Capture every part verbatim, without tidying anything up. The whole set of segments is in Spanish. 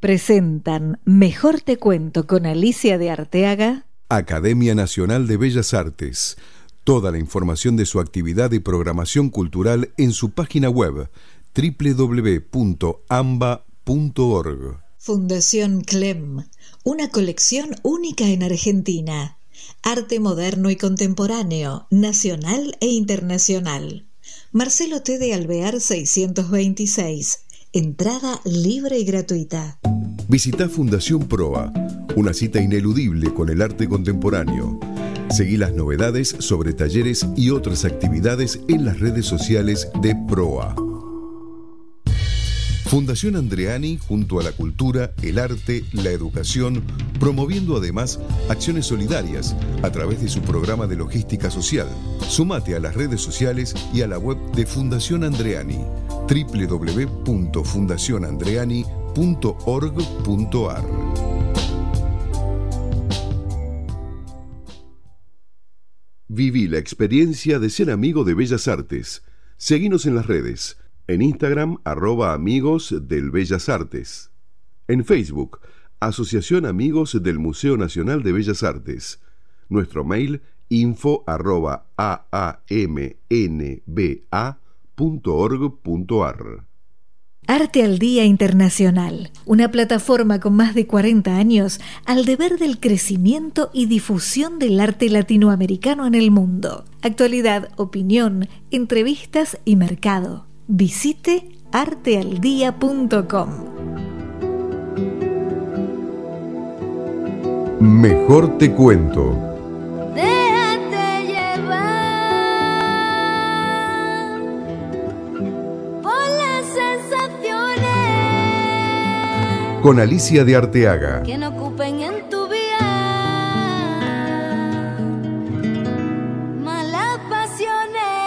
presentan Mejor te cuento con Alicia de Arteaga. Academia Nacional de Bellas Artes. Toda la información de su actividad y programación cultural en su página web doble u doble u doble u punto amba punto org. Fundación Clem, una colección única en Argentina. Arte moderno y contemporáneo, nacional e internacional. Marcelo T. de Alvear seiscientos veintiséis. Entrada libre y gratuita. Visita Fundación Proa, una cita ineludible con el arte contemporáneo. Seguí las novedades sobre talleres y otras actividades en las redes sociales de Proa. Fundación Andreani, junto a la cultura, el arte, la educación, promoviendo además acciones solidarias a través de su programa de logística social. Sumate a las redes sociales y a la web de Fundación Andreani, doble u doble u doble u punto fundación andreani punto org punto a r. Viví la experiencia de ser amigo de Bellas Artes. Seguinos en las redes. En Instagram, arroba Amigos del Bellas Artes. En Facebook, Asociación Amigos del Museo Nacional de Bellas Artes. Nuestro mail, info arroba aamnba punto org punto a r. Arte al Día Internacional, una plataforma con más de cuarenta años al deber del crecimiento y difusión del arte latinoamericano en el mundo. Actualidad, opinión, entrevistas y mercado. Visite arte al día punto com. Mejor te cuento. Déjate llevar por las sensaciones Con Alicia de Arteaga. que no ocupen en tu vida malas pasiones.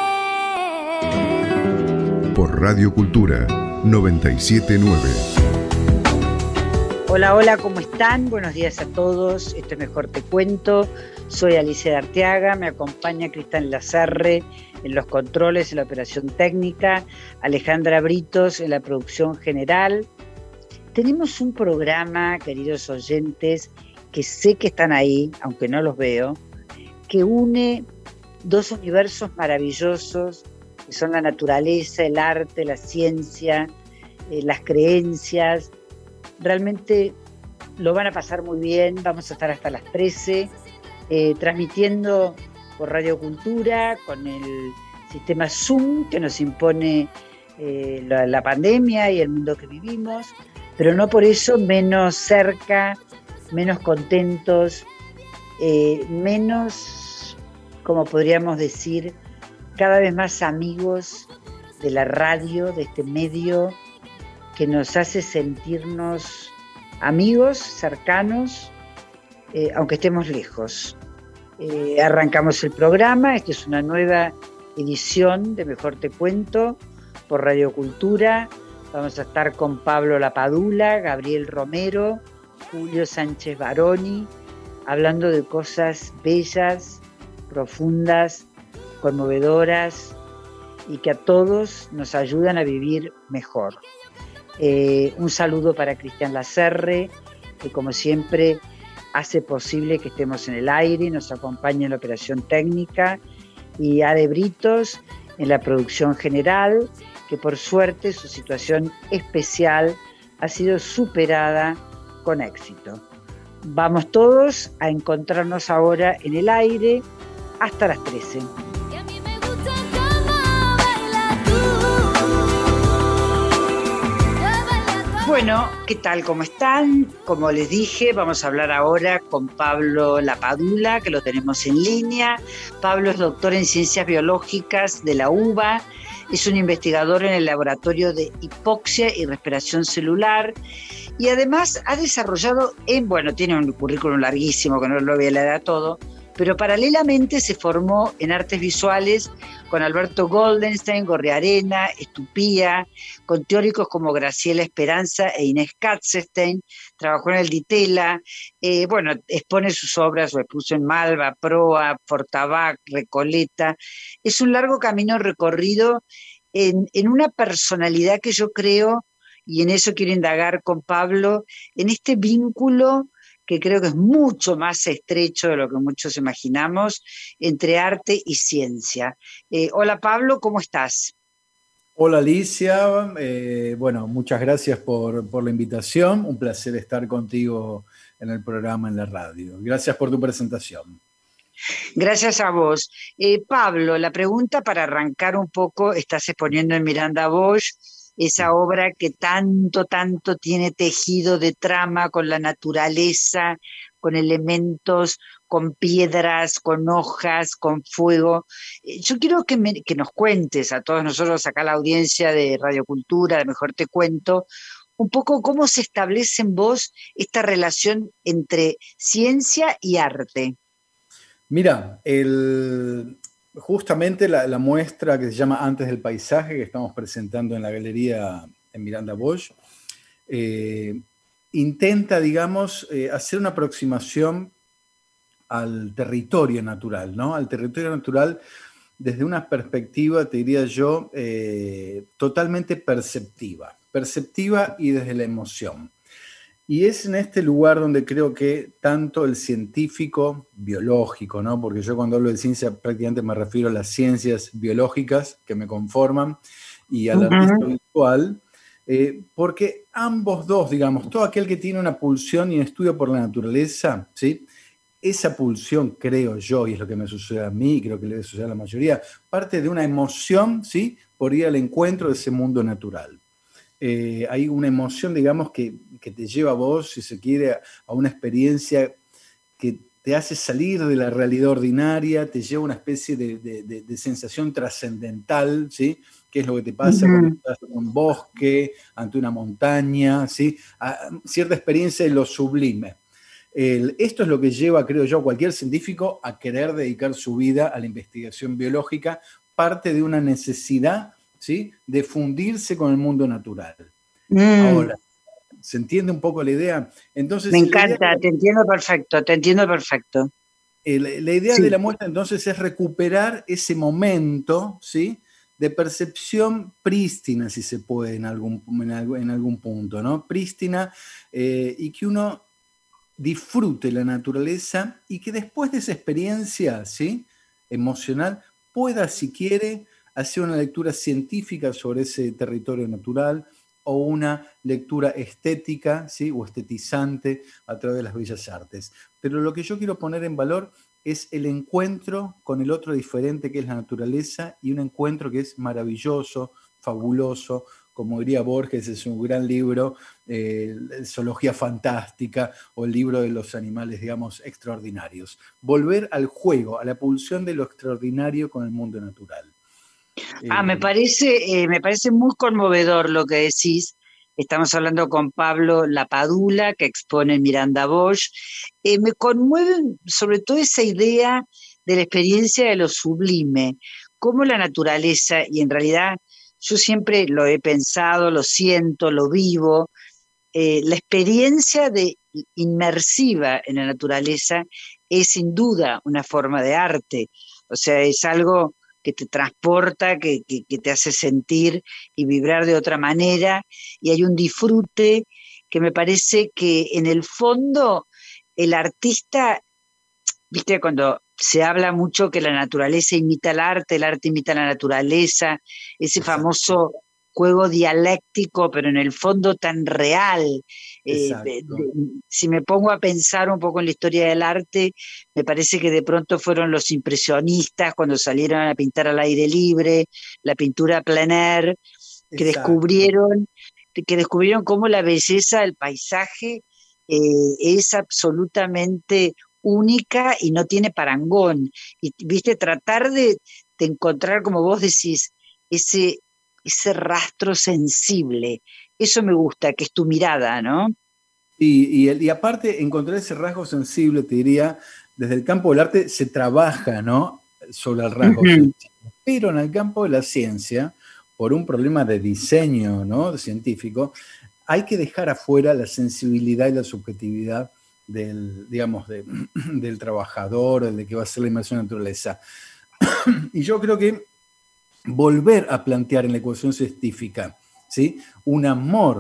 Por Radio Cultura noventa y siete punto nueve. Hola, hola, ¿cómo están? Buenos días a todos. Esto es Mejor te cuento. Soy Alicia de Arteaga, me acompaña Cristian Lazarre en los controles, en la operación técnica, Alejandra Britos en la producción general. Tenemos un programa, queridos oyentes, que sé que están ahí, aunque no los veo, que une dos universos maravillosos, que son la naturaleza, el arte, la ciencia, eh, las creencias. Realmente lo van a pasar muy bien, vamos a estar hasta las trece, eh, transmitiendo por Radio Cultura, con el sistema Zoom que nos impone eh, la, la pandemia y el mundo que vivimos, pero no por eso menos cerca, menos contentos, eh, menos, como podríamos decir, cada vez más amigos de la radio, de este medio que nos hace sentirnos amigos, cercanos, eh, aunque estemos lejos. Eh, arrancamos el programa, esta es una nueva edición de Mejor te cuento por Radio Cultura. Vamos a estar con Pablo Lapadula, Gabriel Romero, Julio Sánchez Baroni, hablando de cosas bellas, profundas, conmovedoras y que a todos nos ayudan a vivir mejor. Eh, un saludo para Cristian Lazarre, que como siempre hace posible que estemos en el aire, nos acompaña en la operación técnica, y Ade Britos en la producción general, que por suerte su situación especial ha sido superada con éxito. Vamos todos a encontrarnos ahora en el aire hasta las trece. Bueno, ¿qué tal? ¿Cómo están? Como les dije, vamos a hablar ahora con Pablo Lapadula, que lo tenemos en línea. Pablo es doctor en Ciencias Biológicas de la U B A, es un investigador en el Laboratorio de Hipoxia y Respiración Celular y además ha desarrollado, en, bueno, tiene un currículum larguísimo que no lo voy a leer a todo, pero paralelamente se formó en artes visuales con Alberto Goldenstein, Gorriarena, Estupía, con teóricos como Graciela Esperanza e Inés Katzenstein, trabajó en el Ditela, eh, bueno, expone sus obras, lo expuso en Malva, Proa, Fortabac, Recoleta. Es un largo camino recorrido en, en una personalidad que yo creo y en eso quiero indagar con Pablo, en este vínculo que creo que es mucho más estrecho de lo que muchos imaginamos, entre arte y ciencia. Eh, hola Pablo, ¿cómo estás? Hola Alicia, eh, bueno, muchas gracias por, por la invitación, un placer estar contigo en el programa en la radio. Gracias por tu presentación. Gracias a vos. Eh, Pablo, la pregunta para arrancar un poco, estás exponiendo en Miranda Bosch, esa obra que tanto, tanto tiene tejido de trama con la naturaleza, con elementos, con piedras, con hojas, con fuego. Eh, Yo quiero que, me- que nos cuentes a todos nosotros acá, la audiencia de Radio Cultura, de Mejor Te Cuento, un poco cómo se establece en vos esta relación entre ciencia y arte. Mira, el, justamente la, la muestra que se llama Antes del Paisaje, que estamos presentando en la galería en Miranda Bosch, eh, intenta, digamos, eh, hacer una aproximación al territorio natural, ¿no? Al territorio natural desde una perspectiva, te diría yo, eh, totalmente perceptiva, perceptiva y desde la emoción. Y es en este lugar donde creo que tanto el científico biológico, ¿no? Porque yo cuando hablo de ciencia prácticamente me refiero a las ciencias biológicas que me conforman y al artista Ujú. visual, eh, porque ambos dos, digamos, todo aquel que tiene una pulsión y un estudio por la naturaleza, ¿sí? Esa pulsión, creo yo, y es lo que me sucede a mí, y creo que le sucede a la mayoría, parte de una emoción, ¿sí? Por ir al encuentro de ese mundo natural. Eh, hay una emoción, digamos, que, que te lleva a vos, si se quiere, a, a una experiencia que te hace salir de la realidad ordinaria, te lleva a una especie de, de- de- de sensación trascendental, ¿sí? Que es lo que te pasa cuando Ujú. estás en un bosque, ante una montaña, ¿sí? A cierta experiencia de lo sublime. El- esto es lo que lleva, creo yo, a cualquier científico a querer dedicar su vida a la investigación biológica, parte de una necesidad, ¿sí? De fundirse con el mundo natural. Mm, Ahora, ¿se entiende un poco la idea? me Entonces, la idea de encanta, la, te entiendo perfecto, te entiendo perfecto. el- la idea de Sí. la muestra entonces es recuperar ese momento, ¿sí? De percepción prístina, si se puede, en algún, en algún, en algún punto, ¿no? Prístina, eh, y que uno disfrute la naturaleza y que después de esa experiencia, ¿sí? Emocional, pueda, si quiere, hacer una lectura científica sobre ese territorio natural o una lectura estética, ¿sí? O estetizante a través de las bellas artes. Pero lo que yo quiero poner en valor es el encuentro con el otro diferente que es la naturaleza y un encuentro que es maravilloso, fabuloso, como diría Borges, es un gran libro, eh, Zoología Fantástica o el libro de los animales, digamos, extraordinarios. Volver al juego, a la pulsión de lo extraordinario con el mundo natural. Ah, me Eh, parece, eh, me parece muy conmovedor lo que decís. Estamos hablando con Pablo Lapadula, que expone en Miranda Bosch. Eh, me conmueve sobre todo esa idea de la experiencia de lo sublime, cómo la naturaleza, y en realidad yo siempre lo he pensado, lo siento, lo vivo, eh, la experiencia de inmersiva en la naturaleza es sin duda una forma de arte, o sea, es algo que te transporta, que, que, que te hace sentir y vibrar de otra manera, y hay un disfrute que me parece que en el fondo el artista, viste, cuando se habla mucho que la naturaleza imita al arte, el arte imita a la naturaleza, ese exacto, famoso juego dialéctico, pero en el fondo tan real. Eh, de- exacto, de- si me pongo a pensar un poco en la historia del arte, me parece que de pronto fueron los impresionistas cuando salieron a pintar al aire libre, la pintura plein air, que exacto. descubrieron, que descubrieron cómo la belleza del paisaje eh, es absolutamente única y no tiene parangón. Y viste, tratar de, de encontrar, como vos decís, ese, ese rastro sensible. Eso me gusta, que es tu mirada, ¿no? Y, y, el- y aparte, encontrar ese rasgo sensible, te diría, desde el campo del arte se trabaja, ¿no? Sobre el rasgo Ujú. sensible. Pero en el campo de la ciencia, por un problema de diseño, ¿no? Científico, hay que dejar afuera la sensibilidad y la subjetividad del, digamos, de- del trabajador, de que va a ser la inmersión en la naturaleza. Y yo creo que volver a plantear en la ecuación científica, ¿sí? Un amor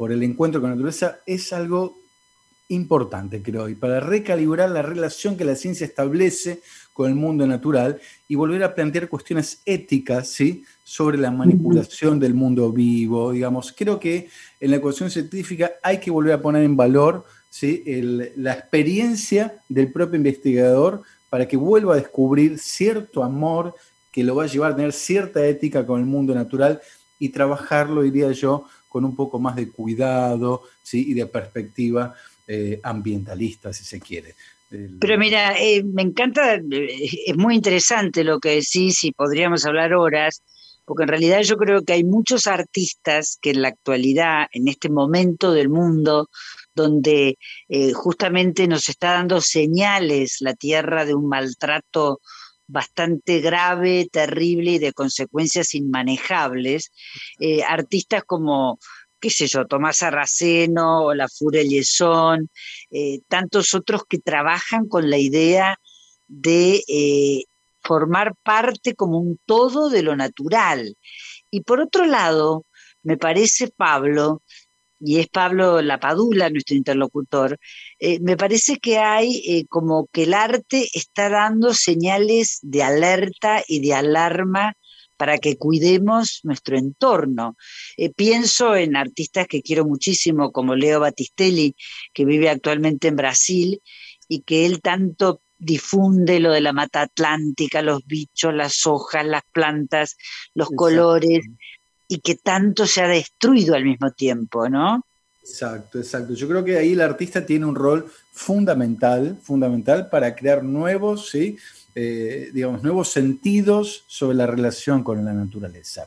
por el encuentro con la naturaleza, es algo importante, creo, y para recalibrar la relación que la ciencia establece con el mundo natural y volver a plantear cuestiones éticas, ¿sí?, sobre la manipulación del mundo vivo, digamos. Creo que en la ecuación científica hay que volver a poner en valor, ¿sí?, el, la experiencia del propio investigador para que vuelva a descubrir cierto amor que lo va a llevar a tener cierta ética con el mundo natural y trabajarlo, diría yo, con un poco más de cuidado, ¿sí?, y de perspectiva eh, ambientalista, si se quiere. El... Pero mira, eh, me encanta, eh, es muy interesante lo que decís y podríamos hablar horas, porque en realidad yo creo que hay muchos artistas que en la actualidad, en este momento del mundo, donde eh, justamente nos está dando señales la tierra de un maltrato bastante grave, terrible y de consecuencias inmanejables, eh, artistas como, qué sé yo, Tomás Arraceno o La Fure Liesón, eh, tantos otros que trabajan con la idea de eh, formar parte como un todo de lo natural. Y por otro lado, me parece, Pablo, y es Pablo Lapadula, nuestro interlocutor, eh, me parece que hay eh, como que el arte está dando señales de alerta y de alarma para que cuidemos nuestro entorno. Eh, pienso en artistas que quiero muchísimo, como Leo Battistelli, que vive actualmente en Brasil, y que él tanto difunde lo de la mata atlántica, los bichos, las hojas, las plantas, los Exacto. colores, y que tanto se ha destruido al mismo tiempo, ¿no? Exacto, exacto. Yo creo que ahí el artista tiene un rol fundamental, fundamental para crear nuevos, ¿sí?, eh, digamos, nuevos sentidos sobre la relación con la naturaleza.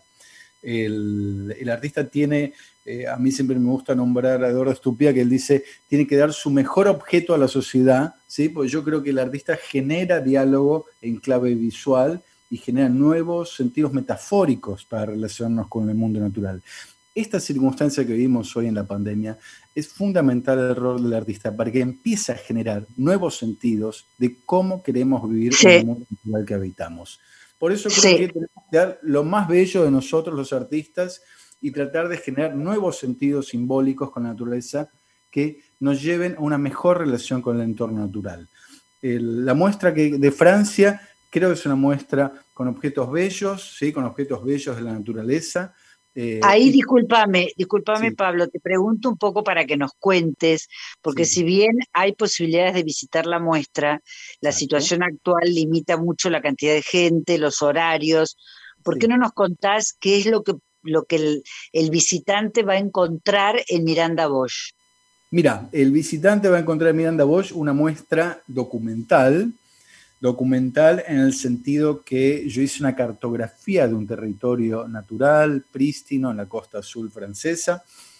El, el artista tiene, eh, a mí siempre me gusta nombrar a Eduardo Stupia, que él dice, tiene que dar su mejor objeto a la sociedad, ¿sí?, porque yo creo que el artista genera diálogo en clave visual y genera nuevos sentidos metafóricos para relacionarnos con el mundo natural. Esta circunstancia que vivimos hoy en la pandemia es fundamental el rol del artista para que empiece a generar nuevos sentidos de cómo queremos vivir sí. en el mundo natural que habitamos. Por eso creo sí. que tenemos que dar lo más bello de nosotros los artistas y tratar de generar nuevos sentidos simbólicos con la naturaleza que nos lleven a una mejor relación con el entorno natural. El, la muestra que, de Francia creo que es una muestra con objetos bellos, ¿sí?, con objetos bellos de la naturaleza. Eh, Ahí, y, discúlpame, discúlpame sí. Pablo, te pregunto un poco para que nos cuentes, porque sí. si bien hay posibilidades de visitar la muestra, la Exacto. situación actual limita mucho la cantidad de gente, los horarios. ¿Por sí. qué no nos contás qué es lo que, lo que el, el visitante va a encontrar en Miranda Bosch? Mira, el visitante va a encontrar en Miranda Bosch una muestra documental, documental en el sentido que yo hice una cartografía de un territorio natural, prístino, en la costa azul francesa,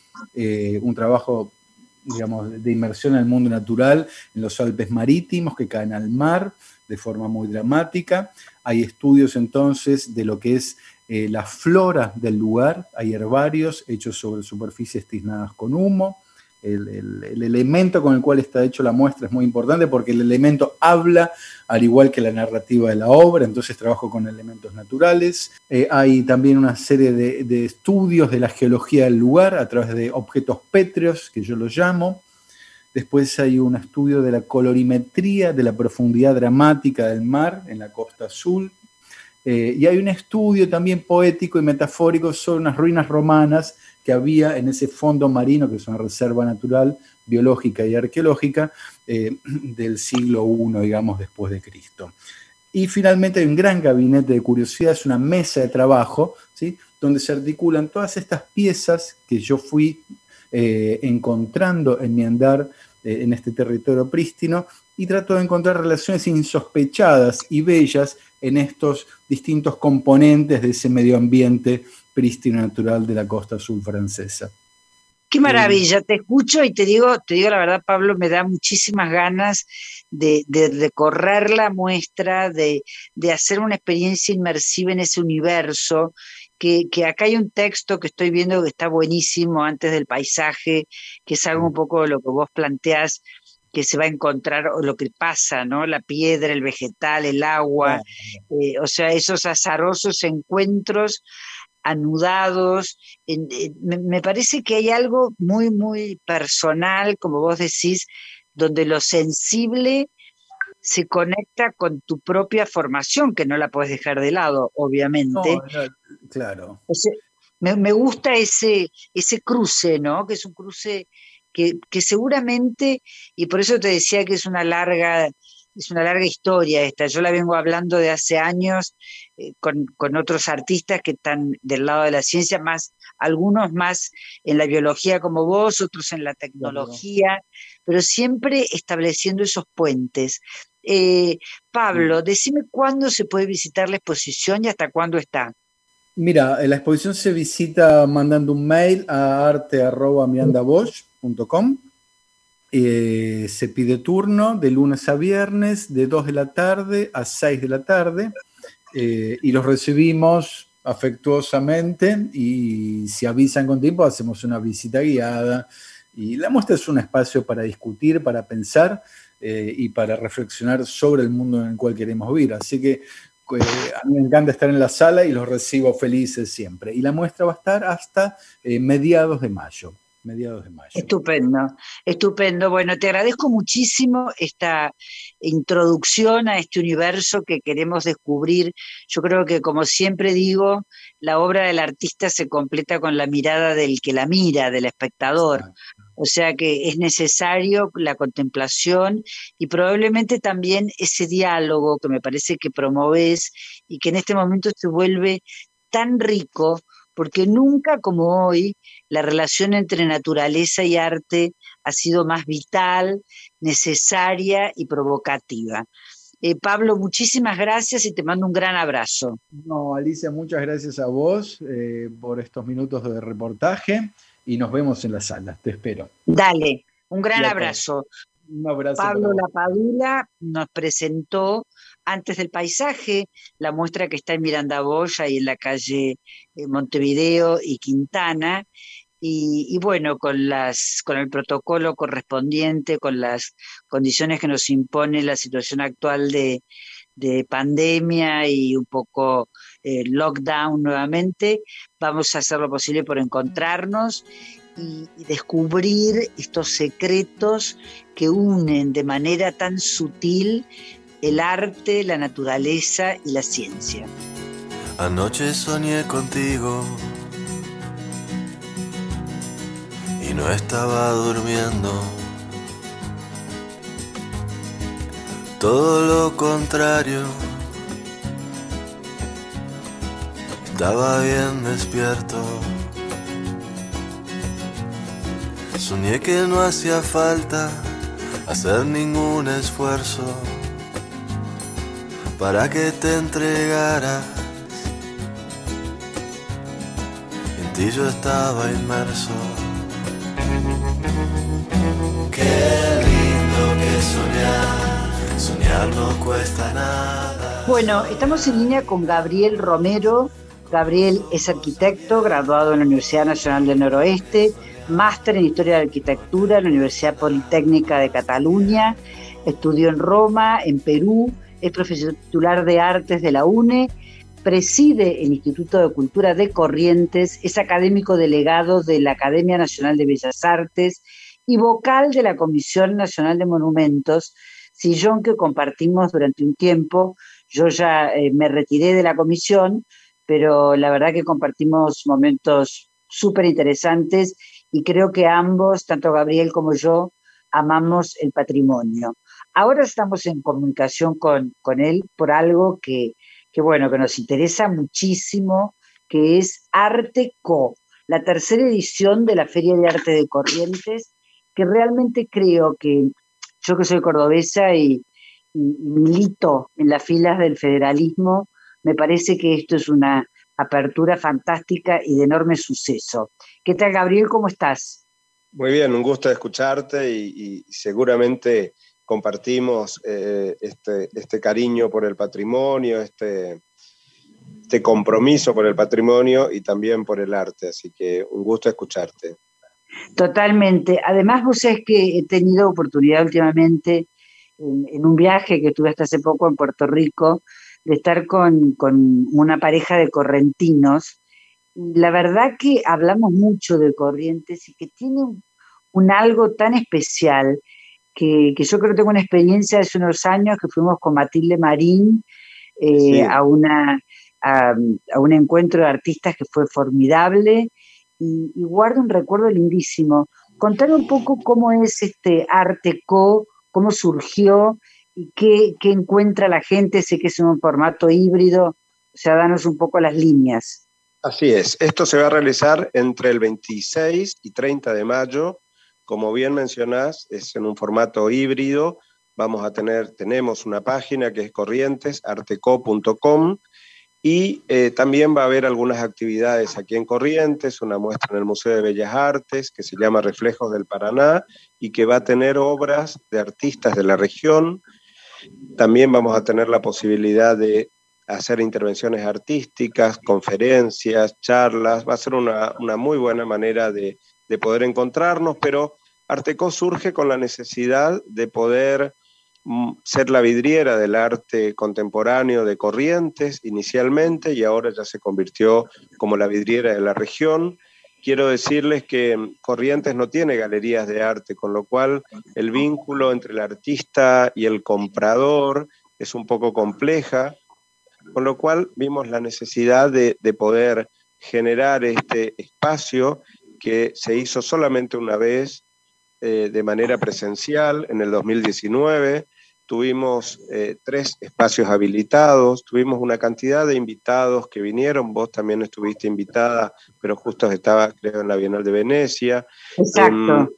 eh, un trabajo, digamos, de inmersión en el mundo natural, en los Alpes marítimos que caen al mar de forma muy dramática. Hay estudios entonces de lo que es eh, la flora del lugar, hay herbarios hechos sobre superficies tiznadas con humo. El, el, el elemento con el cual está hecho la muestra es muy importante porque el elemento habla al igual que la narrativa de la obra, entonces trabajo con elementos naturales. Eh, hay también una serie de, de estudios de la geología del lugar a través de objetos pétreos, que yo los llamo. Después hay un estudio de la colorimetría, de la profundidad dramática del mar en la costa azul. Eh, y hay un estudio también poético y metafórico sobre unas ruinas romanas que había en ese fondo marino, que es una reserva natural, biológica y arqueológica, eh, del siglo primero, digamos, después de Cristo. Y finalmente hay un gran gabinete de curiosidades, una mesa de trabajo, ¿sí?, donde se articulan todas estas piezas que yo fui eh, encontrando en mi andar eh, en este territorio prístino, y trato de encontrar relaciones insospechadas y bellas en estos distintos componentes de ese medio ambiente prístino natural de la costa azul francesa. Qué maravilla, te escucho y te digo, te digo la verdad, Pablo, me da muchísimas ganas de, de recorrer la muestra, de, de hacer una experiencia inmersiva en ese universo, que, que acá hay un texto que estoy viendo que está buenísimo antes del paisaje, que es algo un poco de lo que vos planteás, que se va a encontrar, o lo que pasa, ¿no? La piedra, el vegetal, el agua, eh, o sea, esos azarosos encuentros anudados. En, en, me, me parece que hay algo muy, muy personal, como vos decís, donde lo sensible se conecta con tu propia formación, que no la puedes dejar de lado, obviamente. No, no, claro. O sea, me, me gusta ese, ese cruce, ¿no? Que es un cruce que, que seguramente, y por eso te decía que es una larga, es una larga historia esta. Yo la vengo hablando de hace años eh, con, con otros artistas que están del lado de la ciencia, más, algunos más en la biología como vos, otros en la tecnología, pero siempre estableciendo esos puentes. Eh, Pablo, decime cuándo se puede visitar la exposición y hasta cuándo está. Mira, la exposición se visita mandando un mail a arte arroba miranda bosch punto com. Eh, se pide turno de lunes a viernes, de dos de la tarde a seis de la tarde, eh, y los recibimos afectuosamente, y si avisan con tiempo hacemos una visita guiada. Y la muestra es un espacio para discutir, para pensar eh, y para reflexionar sobre el mundo en el cual queremos vivir. Así que eh, a mí me encanta estar en la sala y los recibo felices siempre. Y la muestra va a estar hasta eh, mediados de mayo. Mediados de mayo. Estupendo, estupendo. Bueno, te agradezco muchísimo esta introducción a este universo que queremos descubrir. Yo creo que, como siempre digo, la obra del artista se completa con la mirada del que la mira, del espectador. Exacto. O sea que es necesario la contemplación y probablemente también ese diálogo que me parece que promovés y que en este momento se vuelve tan rico, porque nunca como hoy la relación entre naturaleza y arte ha sido más vital, necesaria y provocativa. Eh, Pablo, muchísimas gracias y te mando un gran abrazo. No, Alicia, muchas gracias a vos eh, por estos minutos de reportaje y nos vemos en la sala, te espero. Dale, un gran abrazo. Un abrazo. Pablo Lapadula nos presentó Antes del Paisaje, la muestra que está en Miranda Bosch y en la calle Montevideo y Quintana, y, y bueno, con, las, con el protocolo correspondiente, con las condiciones que nos impone la situación actual de, de pandemia y un poco eh, lockdown nuevamente, vamos a hacer lo posible por encontrarnos y, y descubrir estos secretos que unen de manera tan sutil el arte, la naturaleza y la ciencia. Anoche soñé contigo y no estaba durmiendo. Todo lo contrario, estaba bien despierto. Soñé que no hacía falta hacer ningún esfuerzo para que te entregaras. En ti yo estaba inmerso. Qué lindo que soñar, soñar no cuesta nada. Bueno, estamos en línea con Gabriel Romero. Gabriel es arquitecto, graduado en la Universidad Nacional del Noroeste, máster en Historia de Arquitectura en la Universidad Politécnica de Cataluña, estudió en Roma, en Perú, es profesor titular de Artes de la UNE, preside el Instituto de Cultura de Corrientes, es académico delegado de la Academia Nacional de Bellas Artes y vocal de la Comisión Nacional de Monumentos, sillón que compartimos durante un tiempo. Yo ya eh, me retiré de la comisión, pero la verdad que compartimos momentos súper interesantes y creo que ambos, tanto Gabriel como yo, amamos el patrimonio. Ahora estamos en comunicación con, con él por algo que, que, bueno, que nos interesa muchísimo, que es Arteco, la tercera edición de la Feria de Arte de Corrientes, que realmente creo que, yo que soy cordobesa y, y, y milito en las filas del federalismo, me parece que esto es una apertura fantástica y de enorme suceso. ¿Qué tal, Gabriel? ¿Cómo estás? Muy bien, un gusto escucharte y, y seguramente compartimos eh, este, este cariño por el patrimonio, este, este compromiso por el patrimonio y también por el arte, así que un gusto escucharte. Totalmente. Además, vos sabés que he tenido oportunidad últimamente, en, en un viaje que estuve hasta hace poco en Puerto Rico, de estar con, con una pareja de correntinos la verdad que hablamos mucho de Corrientes y que tiene un, un algo tan especial que, que yo creo que tengo una experiencia hace unos años que fuimos con Matilde Marín eh, Sí. a, una, a, a un encuentro de artistas que fue formidable y, y guardo un recuerdo lindísimo. Contame un poco cómo es este Arteco, cómo surgió y qué, qué encuentra la gente. Sé que es un formato híbrido, o sea, danos un poco las líneas. Así es, esto se va a realizar entre el veintiséis y treinta de mayo. Como bien mencionás, es en un formato híbrido. Vamos a tener, tenemos una página que es corrientes arteco punto com y eh, también va a haber algunas actividades aquí en Corrientes, una muestra en el Museo de Bellas Artes que se llama Reflejos del Paraná y que va a tener obras de artistas de la región. También vamos a tener la posibilidad de hacer intervenciones artísticas, conferencias, charlas. Va a ser una, una muy buena manera de, de poder encontrarnos, pero Arteco surge con la necesidad de poder mm, ser la vidriera del arte contemporáneo de Corrientes inicialmente y ahora ya se convirtió como la vidriera de la región. Quiero decirles que Corrientes no tiene galerías de arte, con lo cual el vínculo entre el artista y el comprador es un poco compleja, con lo cual vimos la necesidad de, de poder generar este espacio que se hizo solamente una vez eh, de manera presencial en el dos mil diecinueve. Tuvimos eh, tres espacios habilitados, tuvimos una cantidad de invitados que vinieron, vos también estuviste invitada, pero justo estaba, creo, en la Bienal de Venecia. Exacto. Eh,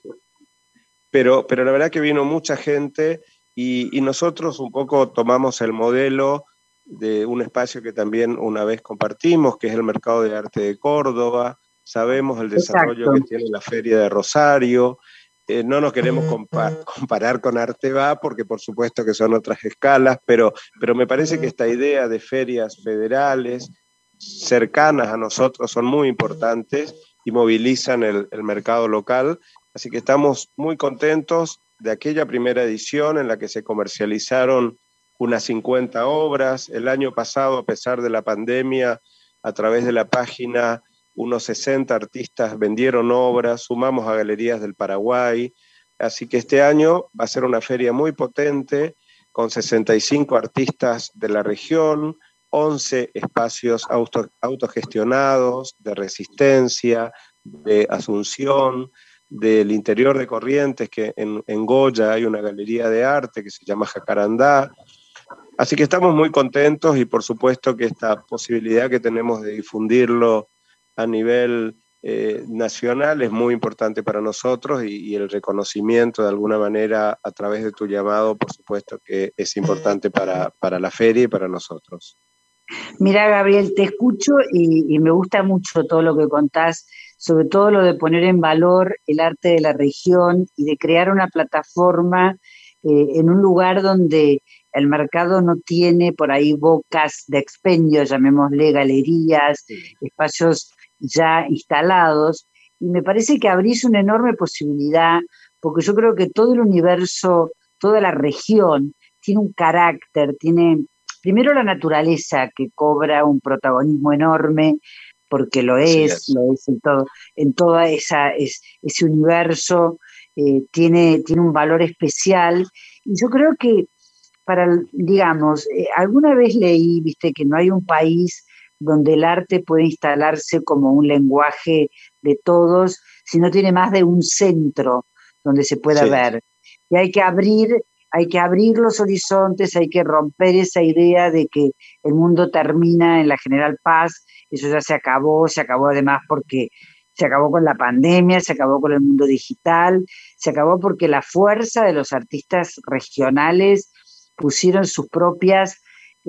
pero, pero la verdad que vino mucha gente y, y nosotros un poco tomamos el modelo de un espacio que también una vez compartimos, que es el Mercado de Arte de Córdoba. Sabemos el desarrollo Exacto. que tiene la Feria de Rosario. Eh, no nos queremos compa- comparar con Arteba porque por supuesto que son otras escalas, pero, pero me parece que esta idea de ferias federales cercanas a nosotros son muy importantes y movilizan el, el mercado local. Así que estamos muy contentos de aquella primera edición en la que se comercializaron unas cincuenta obras. El año pasado, a pesar de la pandemia, a través de la página, unos sesenta artistas vendieron obras, sumamos a Galerías del Paraguay. Así que este año va a ser una feria muy potente, con sesenta y cinco artistas de la región, once espacios auto, autogestionados, de Resistencia, de Asunción, del interior de Corrientes, que en, en Goya hay una galería de arte que se llama Jacarandá. Así que estamos muy contentos y por supuesto que esta posibilidad que tenemos de difundirlo a nivel eh, nacional es muy importante para nosotros y, y el reconocimiento de alguna manera a través de tu llamado, por supuesto que es importante para, para la feria y para nosotros. Mira, Gabriel, te escucho y, y me gusta mucho todo lo que contás, sobre todo lo de poner en valor el arte de la región y de crear una plataforma eh, en un lugar donde el mercado no tiene por ahí bocas de expendio, llamémosle galerías, sí. espacios ya instalados, y me parece que abrís una enorme posibilidad, porque yo creo que todo el universo, toda la región tiene un carácter, tiene primero la naturaleza que cobra un protagonismo enorme, porque lo es, es. lo es en todo, en todo esa, es, ese universo, eh, tiene, tiene un valor especial, y yo creo que para, digamos, eh, alguna vez leí, viste, que no hay un país donde el arte puede instalarse como un lenguaje de todos, si no tiene más de un centro donde se pueda sí. ver. Y hay que abrir, hay que abrir los horizontes, hay que romper esa idea de que el mundo termina en la General Paz, eso ya se acabó, se acabó además porque se acabó con la pandemia, se acabó con el mundo digital, se acabó porque la fuerza de los artistas regionales pusieron sus propias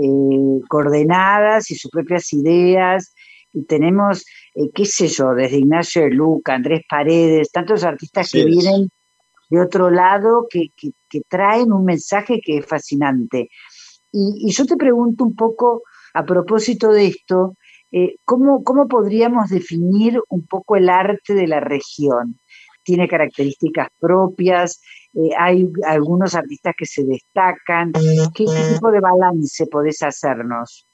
eh, coordenadas y sus propias ideas, y tenemos, eh, qué sé yo, desde Ignacio de Luca, Andrés Paredes, tantos artistas Así que es. vienen de otro lado, que, que, que traen un mensaje que es fascinante. Y, y yo te pregunto un poco, a propósito de esto, eh, ¿cómo, ¿cómo podríamos definir un poco el arte de la región? ¿Tiene características propias? Eh, ¿Hay algunos artistas que se destacan? ¿Qué, qué tipo de balance podés hacernos?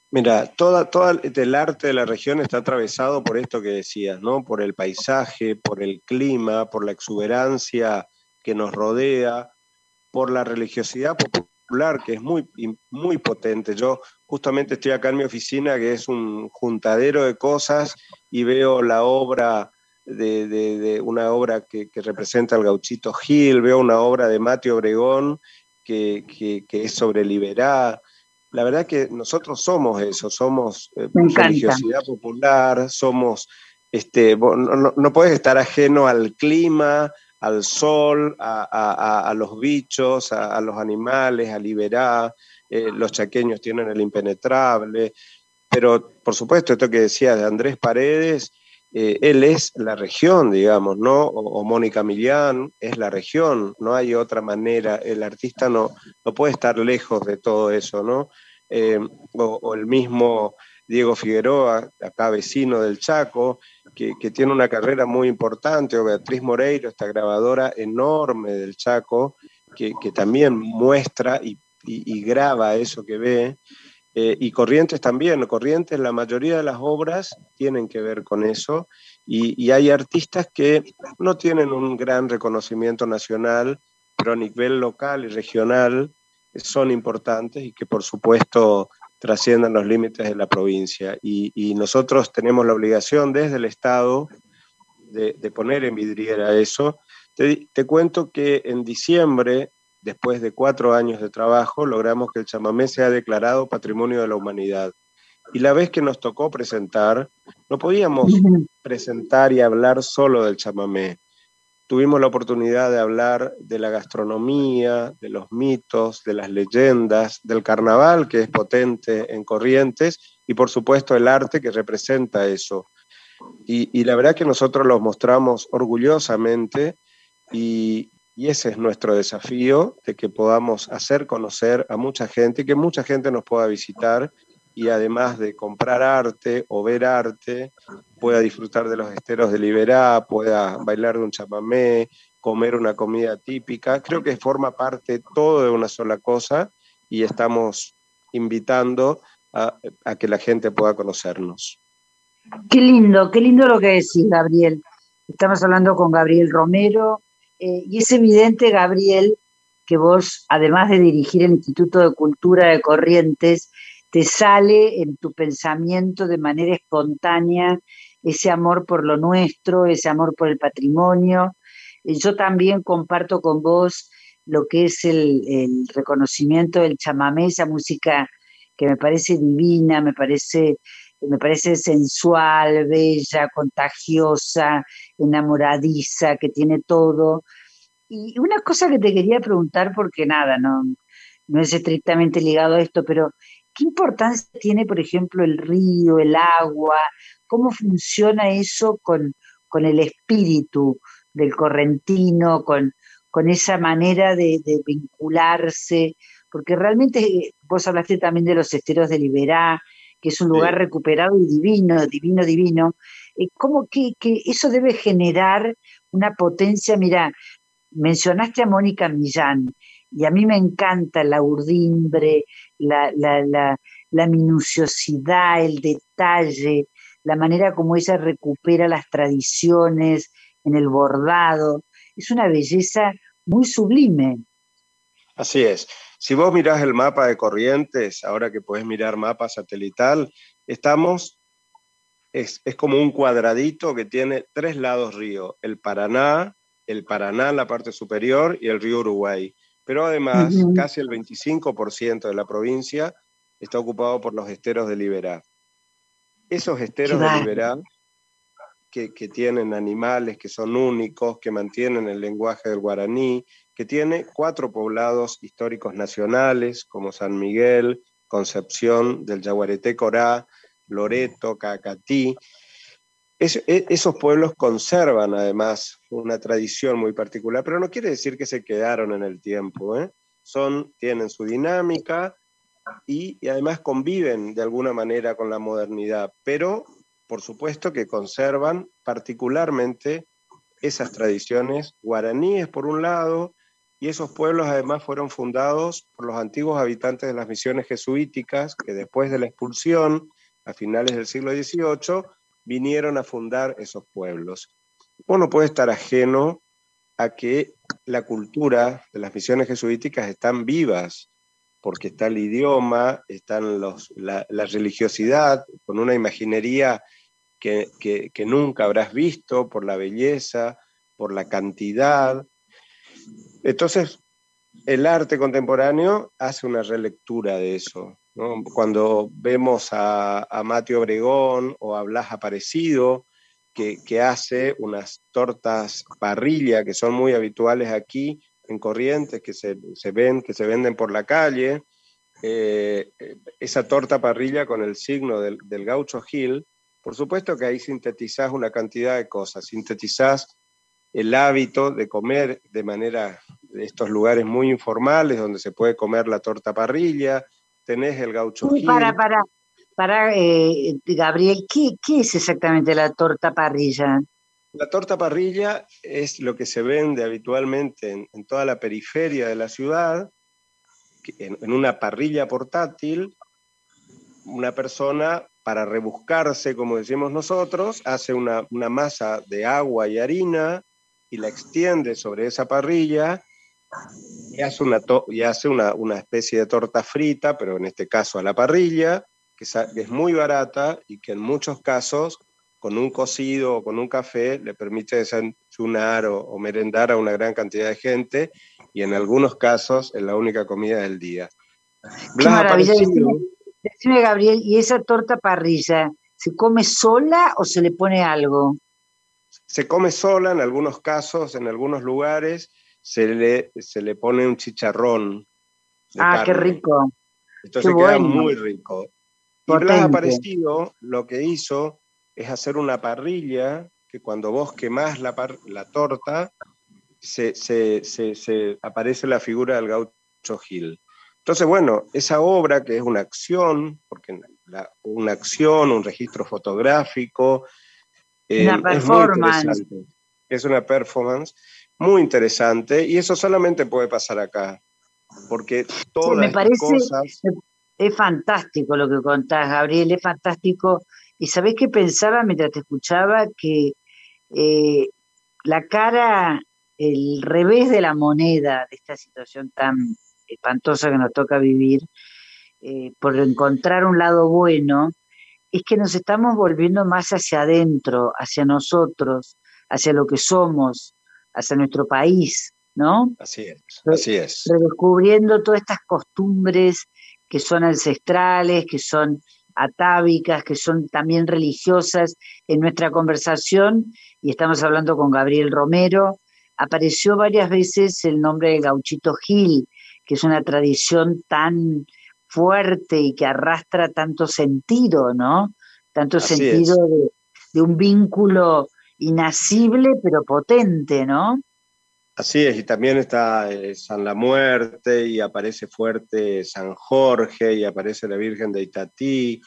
Mira, toda, toda el arte de la región está atravesado por esto que decías, ¿no? Por el paisaje, por el clima, por la exuberancia que nos rodea, por la religiosidad popular, que es muy, muy potente. Yo justamente estoy acá en mi oficina, que es un juntadero de cosas, y veo la obra de, de, de una obra que, que representa al Gauchito Gil, veo una obra de Mateo Obregón, que, que, que es sobre Liberá. La verdad que nosotros somos eso, somos eh, religiosidad popular, somos, este, no, no, no puedes estar ajeno al clima, al sol, a, a, a los bichos, a, a los animales, a Liberá. Eh, los chaqueños tienen el impenetrable, pero por supuesto esto que decía de Andrés Paredes, eh, él es la región, digamos, ¿no? O, o Mónica Millán es la región, no hay otra manera, el artista no, no puede estar lejos de todo eso, ¿no? Eh, o, o el mismo Diego Figueroa, acá vecino del Chaco, que, que tiene una carrera muy importante, o Beatriz Moreiro, esta grabadora enorme del Chaco, que, que también muestra y, y, y graba eso que ve. Eh, y Corrientes también, Corrientes, la mayoría de las obras tienen que ver con eso, y, y hay artistas que no tienen un gran reconocimiento nacional, pero a nivel local y regional son importantes y que por supuesto trasciendan los límites de la provincia. Y, y nosotros tenemos la obligación desde el Estado de, de poner en vidriera eso. Te, te cuento que en diciembre, después de cuatro años de trabajo, logramos que el chamamé sea declarado Patrimonio de la Humanidad. Y la vez que nos tocó presentar, no podíamos presentar y hablar solo del chamamé. Tuvimos la oportunidad de hablar de la gastronomía, de los mitos, de las leyendas, del carnaval, que es potente en Corrientes, y por supuesto el arte que representa eso. Y, y la verdad que nosotros los mostramos orgullosamente, y, y ese es nuestro desafío, de que podamos hacer conocer a mucha gente, y que mucha gente nos pueda visitar, y además de comprar arte o ver arte, pueda disfrutar de los esteros de Liberá, pueda bailar de un chamamé, comer una comida típica. Creo que forma parte todo de una sola cosa, y estamos invitando a, a que la gente pueda conocernos. Qué lindo, qué lindo lo que decís, Gabriel. Estamos hablando con Gabriel Romero, eh, y es evidente, Gabriel, que vos, además de dirigir el Instituto de Cultura de Corrientes, te sale en tu pensamiento de manera espontánea ese amor por lo nuestro, ese amor por el patrimonio. Yo también comparto con vos lo que es el, el reconocimiento del chamamé, esa música que me parece divina, me parece, me parece sensual, bella, contagiosa, enamoradiza, que tiene todo. Y una cosa que te quería preguntar, porque nada, no, no es estrictamente ligado a esto, pero ¿qué importancia tiene, por ejemplo, el río, el agua? ¿Cómo funciona eso con, con el espíritu del correntino, con, con esa manera de, de vincularse? Porque realmente vos hablaste también de los esteros de Liberá, que es un lugar sí. recuperado y divino, divino, divino. ¿Cómo que, que eso debe generar una potencia? Mirá, mencionaste a Mónica Millán, y a mí me encanta la urdimbre, la, la, la, la minuciosidad, el detalle, la manera como ella recupera las tradiciones en el bordado. Es una belleza muy sublime. Así es. Si vos mirás el mapa de Corrientes, ahora que podés mirar mapa satelital, estamos, es, es como un cuadradito que tiene tres lados río, el Paraná, el Paraná en la parte superior y el río Uruguay. Pero además, uh-huh. casi el veinticinco por ciento de la provincia está ocupado por los esteros de Liberá. Esos esteros de Liberá, que, que tienen animales que son únicos, que mantienen el lenguaje del guaraní, que tiene cuatro poblados históricos nacionales, como San Miguel, Concepción, del Yaguareté Corá, Loreto, Cacatí. Es, esos pueblos conservan además una tradición muy particular, pero no quiere decir que se quedaron en el tiempo, ¿eh? Son, tienen su dinámica y, y además conviven de alguna manera con la modernidad, pero por supuesto que conservan particularmente esas tradiciones guaraníes por un lado y esos pueblos además fueron fundados por los antiguos habitantes de las misiones jesuíticas, que después de la expulsión, a finales del siglo dieciocho, vinieron a fundar esos pueblos. Uno puede estar ajeno a que la cultura de las misiones jesuíticas están vivas, porque está el idioma, están los, la, la religiosidad, con una imaginería que, que, que nunca habrás visto por la belleza, por la cantidad. Entonces, el arte contemporáneo hace una relectura de eso, ¿no? Cuando vemos a, a Mateo Obregón o a Blas Aparecido, que, que hace unas tortas parrilla que son muy habituales aquí en Corrientes, que se, se ven, que se venden por la calle, eh, esa torta parrilla con el signo del, del Gaucho Gil, por supuesto que ahí sintetizás una cantidad de cosas, sintetizás el hábito de comer de manera, de estos lugares muy informales donde se puede comer la torta parrilla, tenés el Gaucho Gil. Para, para, para, eh, Gabriel, ¿qué, ¿qué es exactamente la torta parrilla? La torta parrilla es lo que se vende habitualmente en, en toda la periferia de la ciudad, en, en una parrilla portátil. Una persona, para rebuscarse, como decimos nosotros, hace una, una masa de agua y harina y la extiende sobre esa parrilla y hace, una, to y hace una, una especie de torta frita, pero en este caso a la parrilla, que es muy barata y que en muchos casos, con un cocido o con un café, le permite desayunar o, o merendar a una gran cantidad de gente, y en algunos casos es la única comida del día. Qué maravilla. Decime, decime, Gabriel, ¿y esa torta parrilla se come sola o se le pone algo? Se come sola en algunos casos, en algunos lugares se le, se le pone un chicharrón de ah, carne. Qué rico. Entonces qué queda bueno. muy rico. Potente. Y Blas Aparecido lo que hizo es hacer una parrilla que cuando vos quemás la, par la torta, se, se, se, se aparece la figura del Gaucho Gil. Entonces, bueno, esa obra que es una acción, porque la, una acción, un registro fotográfico, eh, una es muy performance. interesante. Es una performance muy interesante, y eso solamente puede pasar acá, porque todas sí, me estas parece, cosas... Es fantástico lo que contás, Gabriel, es fantástico. Y ¿sabés qué pensaba mientras te escuchaba? Que eh, la cara, el revés de la moneda de esta situación tan espantosa que nos toca vivir, eh, por encontrar un lado bueno, es que nos estamos volviendo más hacia adentro, hacia nosotros, hacia lo que somos, hacia nuestro país, ¿no? Así es, así es. Redescubriendo todas estas costumbres que son ancestrales, que son atávicas, que son también religiosas. En nuestra conversación, y estamos hablando con Gabriel Romero, apareció varias veces el nombre de Gauchito Gil, que es una tradición tan fuerte y que arrastra tanto sentido, ¿no? Tanto Así sentido de, de un vínculo inacible pero potente, ¿no? Así es, y también está eh, San la Muerte, y aparece fuerte San Jorge, y aparece la Virgen de Itatí.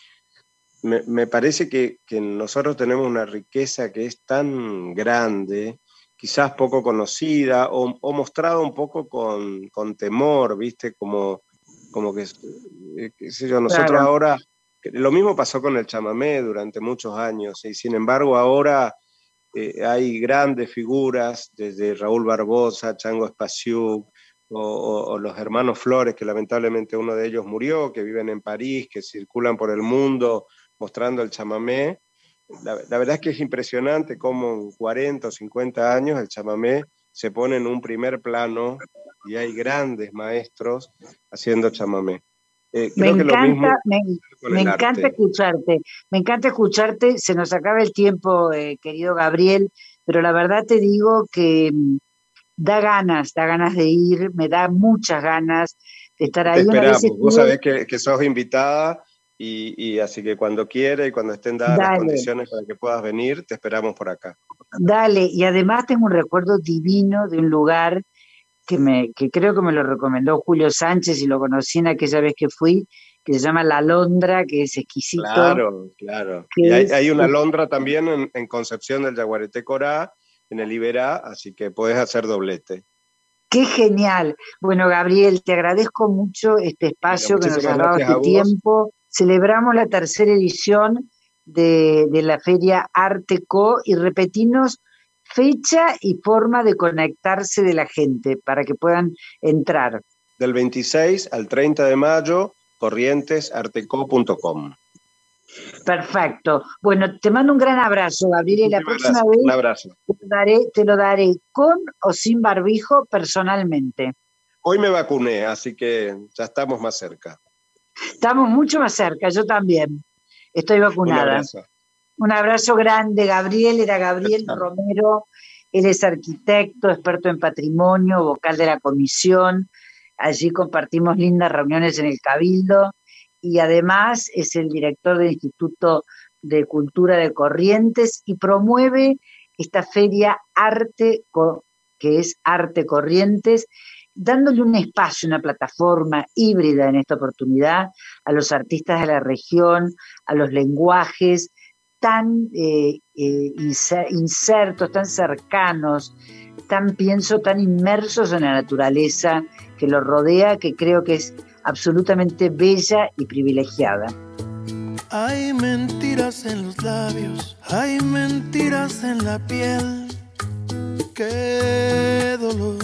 Me, me parece que, que nosotros tenemos una riqueza que es tan grande, quizás poco conocida, o, o mostrada un poco con, con temor, ¿viste? Como, como que, eh, qué sé yo, nosotros Claro. ahora, lo mismo pasó con el chamamé durante muchos años, y sin embargo ahora... Eh, hay grandes figuras, desde Raúl Barbosa, Chango Espaciuc, o, o, o los hermanos Flores, que lamentablemente uno de ellos murió, que viven en París, que circulan por el mundo mostrando el chamamé. La, la verdad es que es impresionante cómo en cuarenta o cincuenta años el chamamé se pone en un primer plano, y hay grandes maestros haciendo chamamé. Eh, me creo encanta, que lo mismo me, con me el encanta arte. escucharte, me encanta escucharte, se nos acaba el tiempo, eh, querido Gabriel, pero la verdad te digo que mm, da ganas, da ganas de ir, me da muchas ganas de estar Te ahí. Una vez esperamos, vos estuve, sabés que, que sos invitada, y, y así que cuando quiera y cuando estén dadas las dale, condiciones para que puedas venir, te esperamos por acá. dale, y además tengo un recuerdo divino de un lugar que, me, que creo que me lo recomendó Julio Sánchez y lo conocí en aquella vez que fui, que se llama La Londra, que es exquisito. Claro, claro. Que Y hay, es, hay una es, alondra también en, en Concepción del Yaguareté Corá, en el Iberá, así que podés hacer doblete. Qué genial. Bueno, Gabriel, te agradezco mucho este espacio Bueno, que nos has dado, gracias este a vos. tiempo. Celebramos la tercera edición de, de la Feria Arteco y repetimos fecha y forma de conectarse de la gente para que puedan entrar. Del veintiséis al treinta de mayo, corrientes arteco punto com. Perfecto. Bueno, te mando un gran abrazo, Gabriel, y la próxima gracias. vez Un abrazo. te lo, daré, te lo daré con o sin barbijo personalmente. Hoy me vacuné, así que ya estamos más cerca. Estamos mucho más cerca, yo también. Estoy vacunada. Un abrazo. Un abrazo grande, Gabriel. Era Gabriel Romero. Él es arquitecto, experto en patrimonio, vocal de la comisión. Allí compartimos lindas reuniones en el Cabildo. Y además es el director del Instituto de Cultura de Corrientes y promueve esta feria Arte, que es Arte Corrientes, dándole un espacio, una plataforma híbrida en esta oportunidad a los artistas de la región, a los lenguajes tan eh, eh, insertos, tan cercanos, tan, pienso, tan inmersos en la naturaleza que los rodea, que creo que es absolutamente bella y privilegiada. Hay mentiras en los labios, hay mentiras en la piel, qué dolor.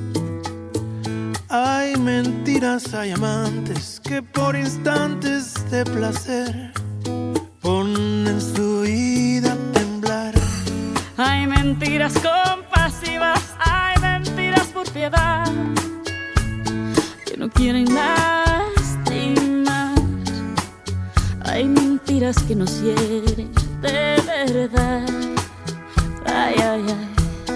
Hay mentiras, hay amantes que por instantes de placer ponen su vida a temblar. Hay mentiras compasivas, hay mentiras por piedad, que no quieren lastimar. Hay mentiras que nos hieren de verdad. Ay, ay, ay.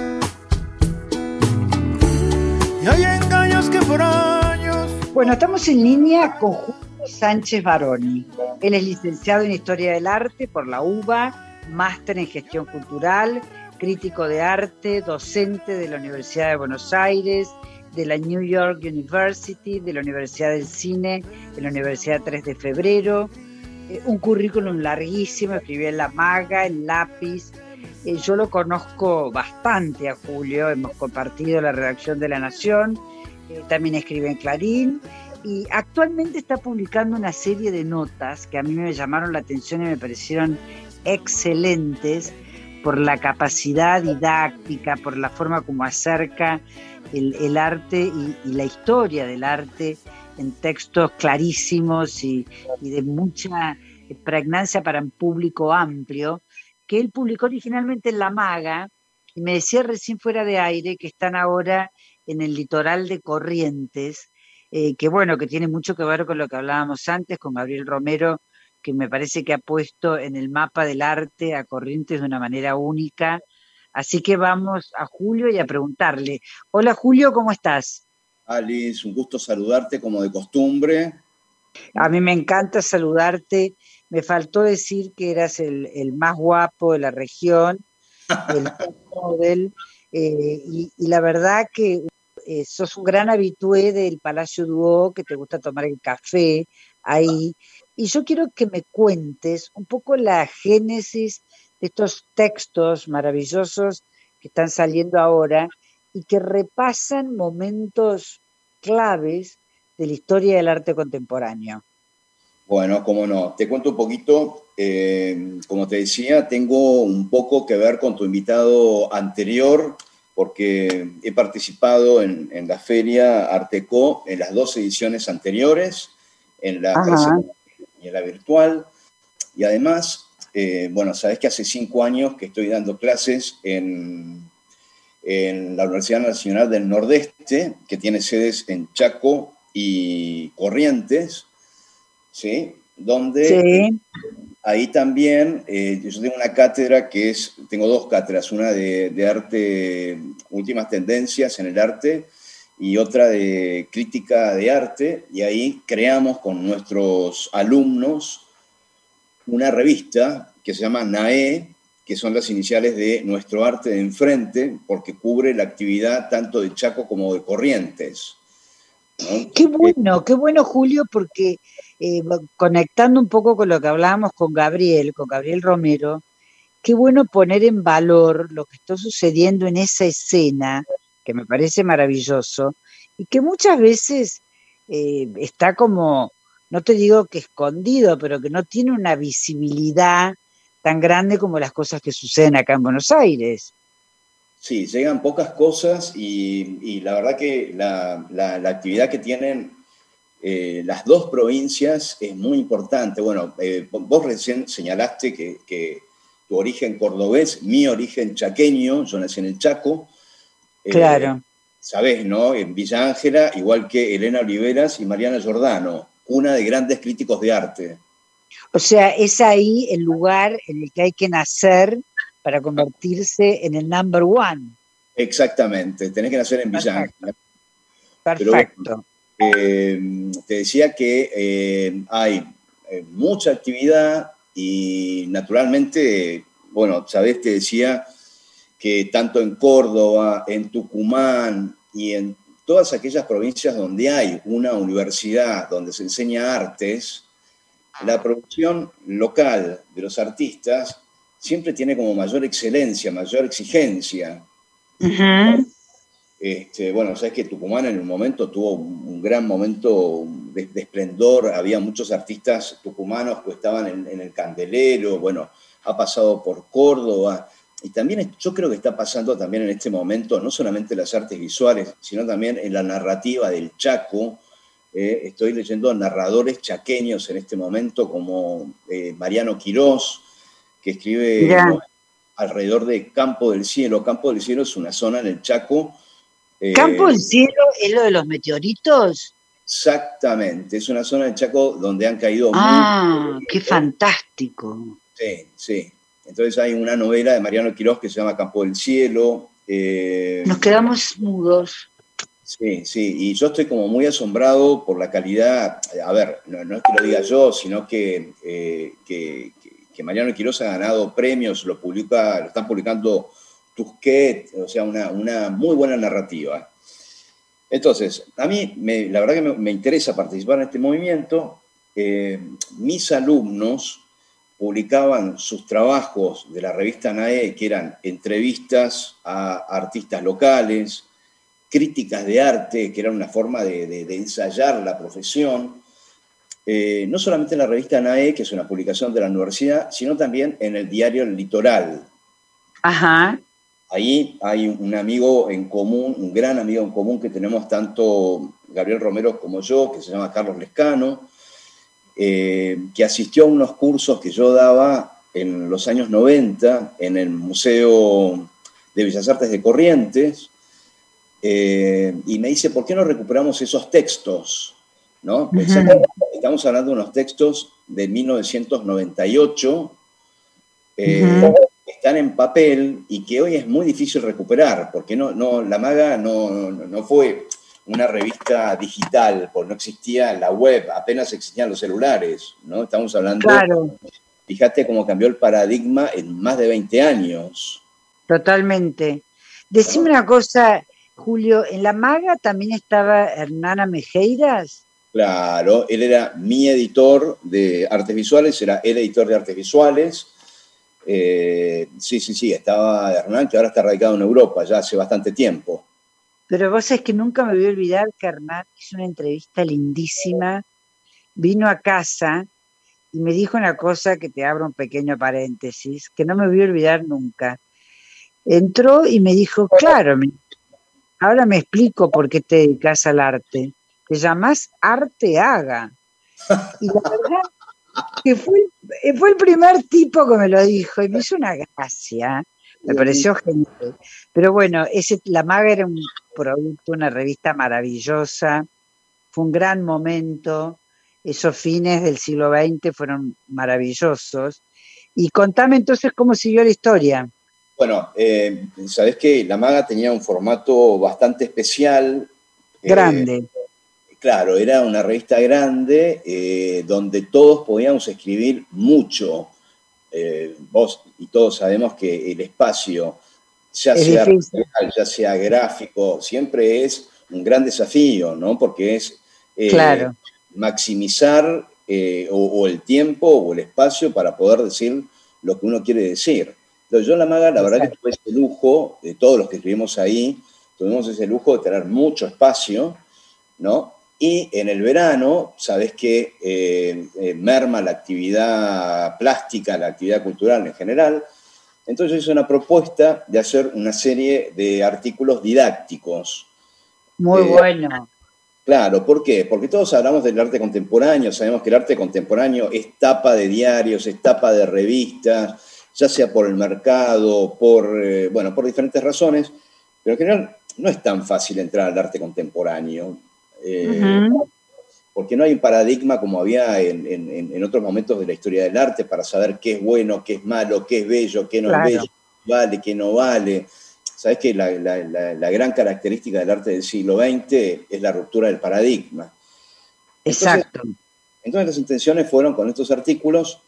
Y hay engaños que por años. Bueno, estamos en línea con Julio Sánchez Baroni. Él es licenciado en Historia del Arte por la U B A, máster en Gestión Cultural, crítico de arte, docente de la Universidad de Buenos Aires, de la New York University, de la Universidad del Cine, de la Universidad tres de febrero, eh, un currículum larguísimo, escribió en La Maga, en Lápiz. Eh, yo lo conozco bastante a Julio, hemos compartido la redacción de La Nación, eh, también escribe en Clarín, y actualmente está publicando una serie de notas que a mí me llamaron la atención y me parecieron excelentes por la capacidad didáctica, por la forma como acerca el, el arte y, y la historia del arte en textos clarísimos y, y de mucha pregnancia para un público amplio, que él publicó originalmente en La Maga, y me decía recién fuera de aire que están ahora en el litoral de Corrientes, eh, que bueno, que tiene mucho que ver con lo que hablábamos antes, con Gabriel Romero, que me parece que ha puesto en el mapa del arte a Corrientes de una manera única. Así que vamos a Julio y a preguntarle. Hola Julio, ¿cómo estás? Alice, un gusto saludarte como de costumbre. A mí me encanta saludarte. Me faltó decir que eras el, el más guapo de la región, el top model, eh, y, y la verdad que eh, sos un gran habitué del Palacio Duoc, que te gusta tomar el café ahí. Y yo quiero que me cuentes un poco la génesis de estos textos maravillosos que están saliendo ahora y que repasan momentos claves de la historia del arte contemporáneo. Bueno, cómo no. Te cuento un poquito. Eh, como te decía, tengo un poco que ver con tu invitado anterior, porque he participado en, en la Feria Arteco en las dos ediciones anteriores, en la presencial y en la virtual. Y además, eh, bueno, sabes que hace cinco años que estoy dando clases en, en la Universidad Nacional del Nordeste, que tiene sedes en Chaco y Corrientes, ¿sí? Donde sí. Ahí también eh, yo tengo una cátedra que es, tengo dos cátedras, una de, de arte, últimas tendencias en el arte, y otra de crítica de arte, y ahí creamos con nuestros alumnos una revista que se llama NAE, que son las iniciales de Nuestro Arte de Enfrente, porque cubre la actividad tanto de Chaco como de Corrientes, ¿no? Qué bueno, qué bueno, Julio, porque eh, conectando un poco con lo que hablábamos con Gabriel, con Gabriel Romero, qué bueno poner en valor lo que está sucediendo en esa escena que me parece maravilloso y que muchas veces eh, está como, no te digo que escondido, pero que no tiene una visibilidad tan grande como las cosas que suceden acá en Buenos Aires. Sí, llegan pocas cosas y, y la verdad que la, la, la actividad que tienen eh, las dos provincias es muy importante. Bueno, eh, vos recién señalaste que, que tu origen cordobés, mi origen chaqueño, yo nací en el Chaco. Eh, Claro. Sabés, ¿no? En Villa Ángela, igual que Elena Oliveras y Mariana Giordano, una de grandes críticos de arte. O sea, es ahí el lugar en el que hay que nacer para convertirse en el number one. Exactamente, tenés que nacer en Villa Ángela. Perfecto. Pero, eh, te decía que eh, hay eh, mucha actividad y naturalmente, bueno, sabés, te decía que tanto en Córdoba, en Tucumán y en todas aquellas provincias donde hay una universidad donde se enseña artes, la producción local de los artistas siempre tiene como mayor excelencia, mayor exigencia. Uh-huh. Este, bueno, sabes que Tucumán en un momento tuvo un gran momento de, de esplendor, había muchos artistas tucumanos que estaban en, en el candelero, bueno, ha pasado por Córdoba, y también yo creo que está pasando también en este momento, no solamente en las artes visuales, sino también en la narrativa del Chaco. Eh, estoy leyendo narradores chaqueños en este momento, como eh, Mariano Quirós, que escribe, ¿no?, alrededor de Campo del Cielo. Campo del Cielo es una zona en el Chaco. Eh, ¿Campo del Cielo es lo de los meteoritos? Exactamente, es una zona del Chaco donde han caído... Ah, muy... qué fantástico. Sí, sí. Entonces hay una novela de Mariano Quirós que se llama Campo del Cielo. Eh, Nos quedamos mudos. Sí, sí, y yo estoy como muy asombrado por la calidad, a ver, no, no es que lo diga yo, sino que, eh, que, que, que Mariano Quirós ha ganado premios, lo publica, lo están publicando Tusquet, o sea, una, una muy buena narrativa. Entonces, a mí, me, la verdad que me, me interesa participar en este movimiento. Eh, mis alumnos publicaban sus trabajos de la revista NAE, que eran entrevistas a artistas locales, críticas de arte, que era una forma de, de, de ensayar la profesión, eh, no solamente en la revista NAE, que es una publicación de la universidad, sino también en el diario El Litoral. Ajá. Ahí hay un amigo en común, un gran amigo en común que tenemos tanto Gabriel Romero como yo, que se llama Carlos Lescano, eh, que asistió a unos cursos que yo daba en los años noventa en el Museo de Bellas Artes de Corrientes. Eh, y me dice, ¿por qué no recuperamos esos textos? ¿No? Uh-huh. Estamos hablando de unos textos de mil novecientos noventa y ocho, eh, uh-huh. que están en papel y que hoy es muy difícil recuperar, porque no, no, La Maga no, no, no fue una revista digital, porque no existía la web, apenas existían los celulares, ¿no? Estamos hablando, claro. Fíjate cómo cambió el paradigma en más de veinte años. Totalmente. Decime una cosa, Julio, ¿en La Maga también estaba Hernán Amejeiras? Claro, él era mi editor de artes visuales, era el editor de artes visuales. Eh, sí, sí, sí, estaba Hernán, que ahora está radicado en Europa, ya hace bastante tiempo. Pero vos sabés que nunca me voy a olvidar que Hernán hizo una entrevista lindísima, vino a casa y me dijo una cosa que te abro un pequeño paréntesis, que no me voy a olvidar nunca. Entró y me dijo, claro, me ahora me explico por qué te dedicas al arte. Te llamás Arteaga. Y la verdad que fue, fue el primer tipo que me lo dijo y me hizo una gracia. Me pareció genial. Pero bueno, ese, La Maga era un producto, una revista maravillosa. Fue un gran momento. Esos fines del siglo veinte fueron maravillosos. Y contame entonces cómo siguió la historia. Bueno, eh, sabés que La Maga tenía un formato bastante especial. Grande. Eh, claro, era una revista grande eh, donde todos podíamos escribir mucho. Eh, vos y todos sabemos que el espacio, ya es sea real, ya sea gráfico, siempre es un gran desafío, ¿no? Porque es eh, claro. maximizar eh, o, o el tiempo o el espacio para poder decir lo que uno quiere decir. Entonces yo en La Maga, la verdad que tuve ese lujo, de todos los que escribimos ahí, tuvimos ese lujo de tener mucho espacio, ¿no? Y en el verano, sabés que eh, eh, merma la actividad plástica, la actividad cultural en general. Entonces hice una propuesta de hacer una serie de artículos didácticos. Muy Eh, bueno. Claro, ¿por qué? Porque todos hablamos del arte contemporáneo, sabemos que el arte contemporáneo es tapa de diarios, es tapa de revistas, ya sea por el mercado, por, eh, bueno, por diferentes razones, pero en general no es tan fácil entrar al arte contemporáneo, eh, uh-huh. porque no hay un paradigma como había en, en, en otros momentos de la historia del arte para saber qué es bueno, qué es malo, qué es bello, qué no claro. es bello, qué vale, qué no vale. Sabés que la, la, la, la gran característica del arte del siglo veinte es la ruptura del paradigma. Exacto. Entonces, entonces las intenciones fueron, con estos artículos,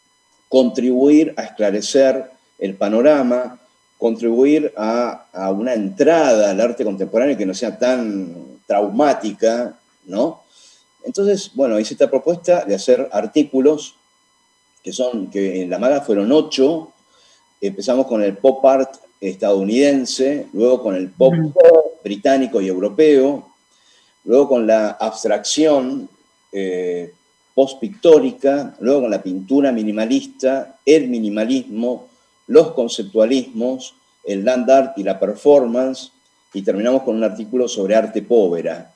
contribuir a esclarecer el panorama, contribuir a, a una entrada al arte contemporáneo que no sea tan traumática, ¿no? Entonces, bueno, hice esta propuesta de hacer artículos que son, que en la maga fueron ocho. Empezamos con el pop art estadounidense, luego con el pop uh-huh. británico y europeo, luego con la abstracción eh, post-pictórica, luego con la pintura minimalista, el minimalismo, los conceptualismos, el land art y la performance, y terminamos con un artículo sobre arte povera.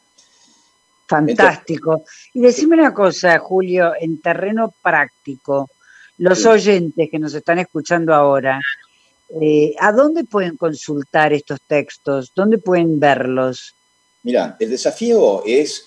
Fantástico. Entonces, y decime una cosa, Julio, en terreno práctico, los sí. oyentes que nos están escuchando ahora, Eh, ¿a dónde pueden consultar estos textos? ¿Dónde pueden verlos? Mira, el desafío es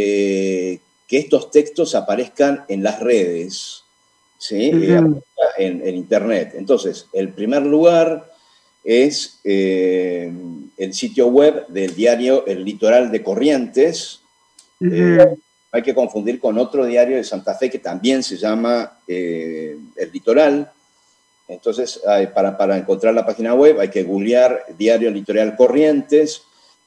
eh, que estos textos aparezcan en las redes, ¿sí? Uh-huh. eh, en, en Internet. Entonces, el primer lugar es eh, el sitio web del diario El Litoral de Corrientes. Uh-huh. eh, hay que confundir con otro diario de Santa Fe que también se llama eh, El Litoral. Entonces, para, para encontrar la página web hay que googlear Diario Litoral Corrientes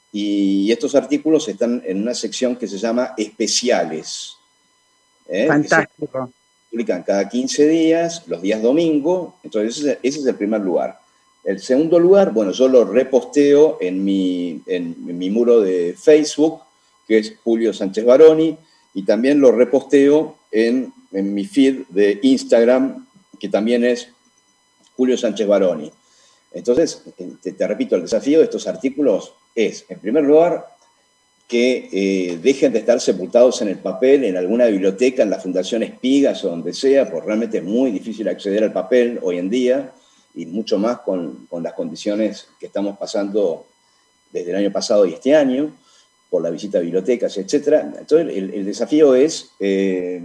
y estos artículos están en una sección que se llama Especiales. ¿eh? Fantástico. Se publican cada quince días, los días domingo, entonces ese, ese es el primer lugar. El segundo lugar, bueno, yo lo reposteo en mi, en, en mi muro de Facebook, que es Julio Sánchez Baroni, y también lo reposteo en, en mi feed de Instagram, que también es Julio Sánchez Baroni. Entonces, te, te repito, el desafío de estos artículos es, en primer lugar, que eh, dejen de estar sepultados en el papel, en alguna biblioteca, en la Fundación Espigas o donde sea, porque realmente es muy difícil acceder al papel hoy en día, y mucho más con, con las condiciones que estamos pasando desde el año pasado y este año, por la visita a bibliotecas, etcétera. Entonces, el, el desafío es eh,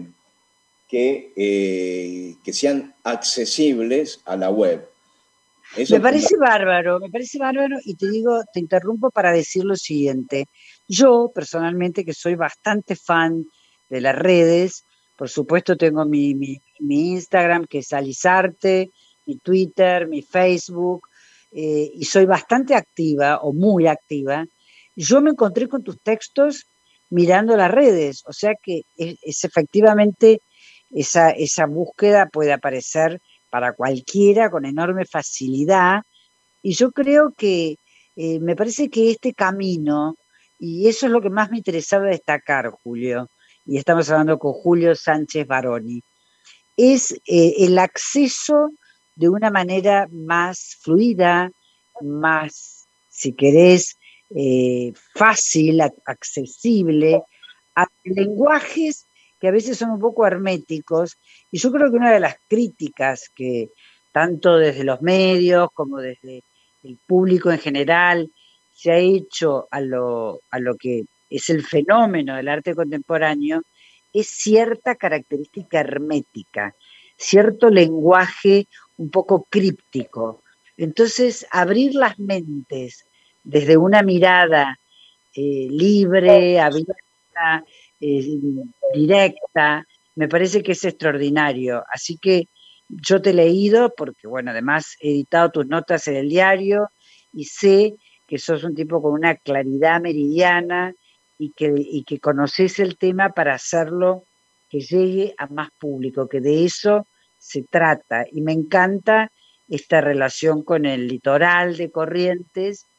que, eh, que sean accesibles a la web. Eso me parece es... bárbaro, me parece bárbaro, y te digo, te interrumpo para decir lo siguiente. Yo, personalmente, que soy bastante fan de las redes, por supuesto tengo mi, mi, mi Instagram, que es Alizarte, mi Twitter, mi Facebook, eh, y soy bastante activa, o muy activa. Yo me encontré con tus textos mirando las redes, o sea que es, es efectivamente esa, esa búsqueda puede aparecer para cualquiera con enorme facilidad, y yo creo que eh, me parece que este camino, y eso es lo que más me interesaba destacar, Julio, y estamos hablando con Julio Sánchez Baroni, es eh, el acceso de una manera más fluida, más, si querés, eh, fácil, accesible, a lenguajes que a veces son un poco herméticos, y yo creo que una de las críticas que tanto desde los medios como desde el público en general se ha hecho a lo, a lo que es el fenómeno del arte contemporáneo es cierta característica hermética, cierto lenguaje un poco críptico. Entonces, abrir las mentes desde una mirada eh, libre, abierta, eh, directa, me parece que es extraordinario. Así que yo te he leído porque, bueno, además he editado tus notas en el diario y sé que sos un tipo con una claridad meridiana y que, y que conoces el tema para hacerlo que llegue a más público, que de eso se trata. Y me encanta esta relación con el litoral de Corrientes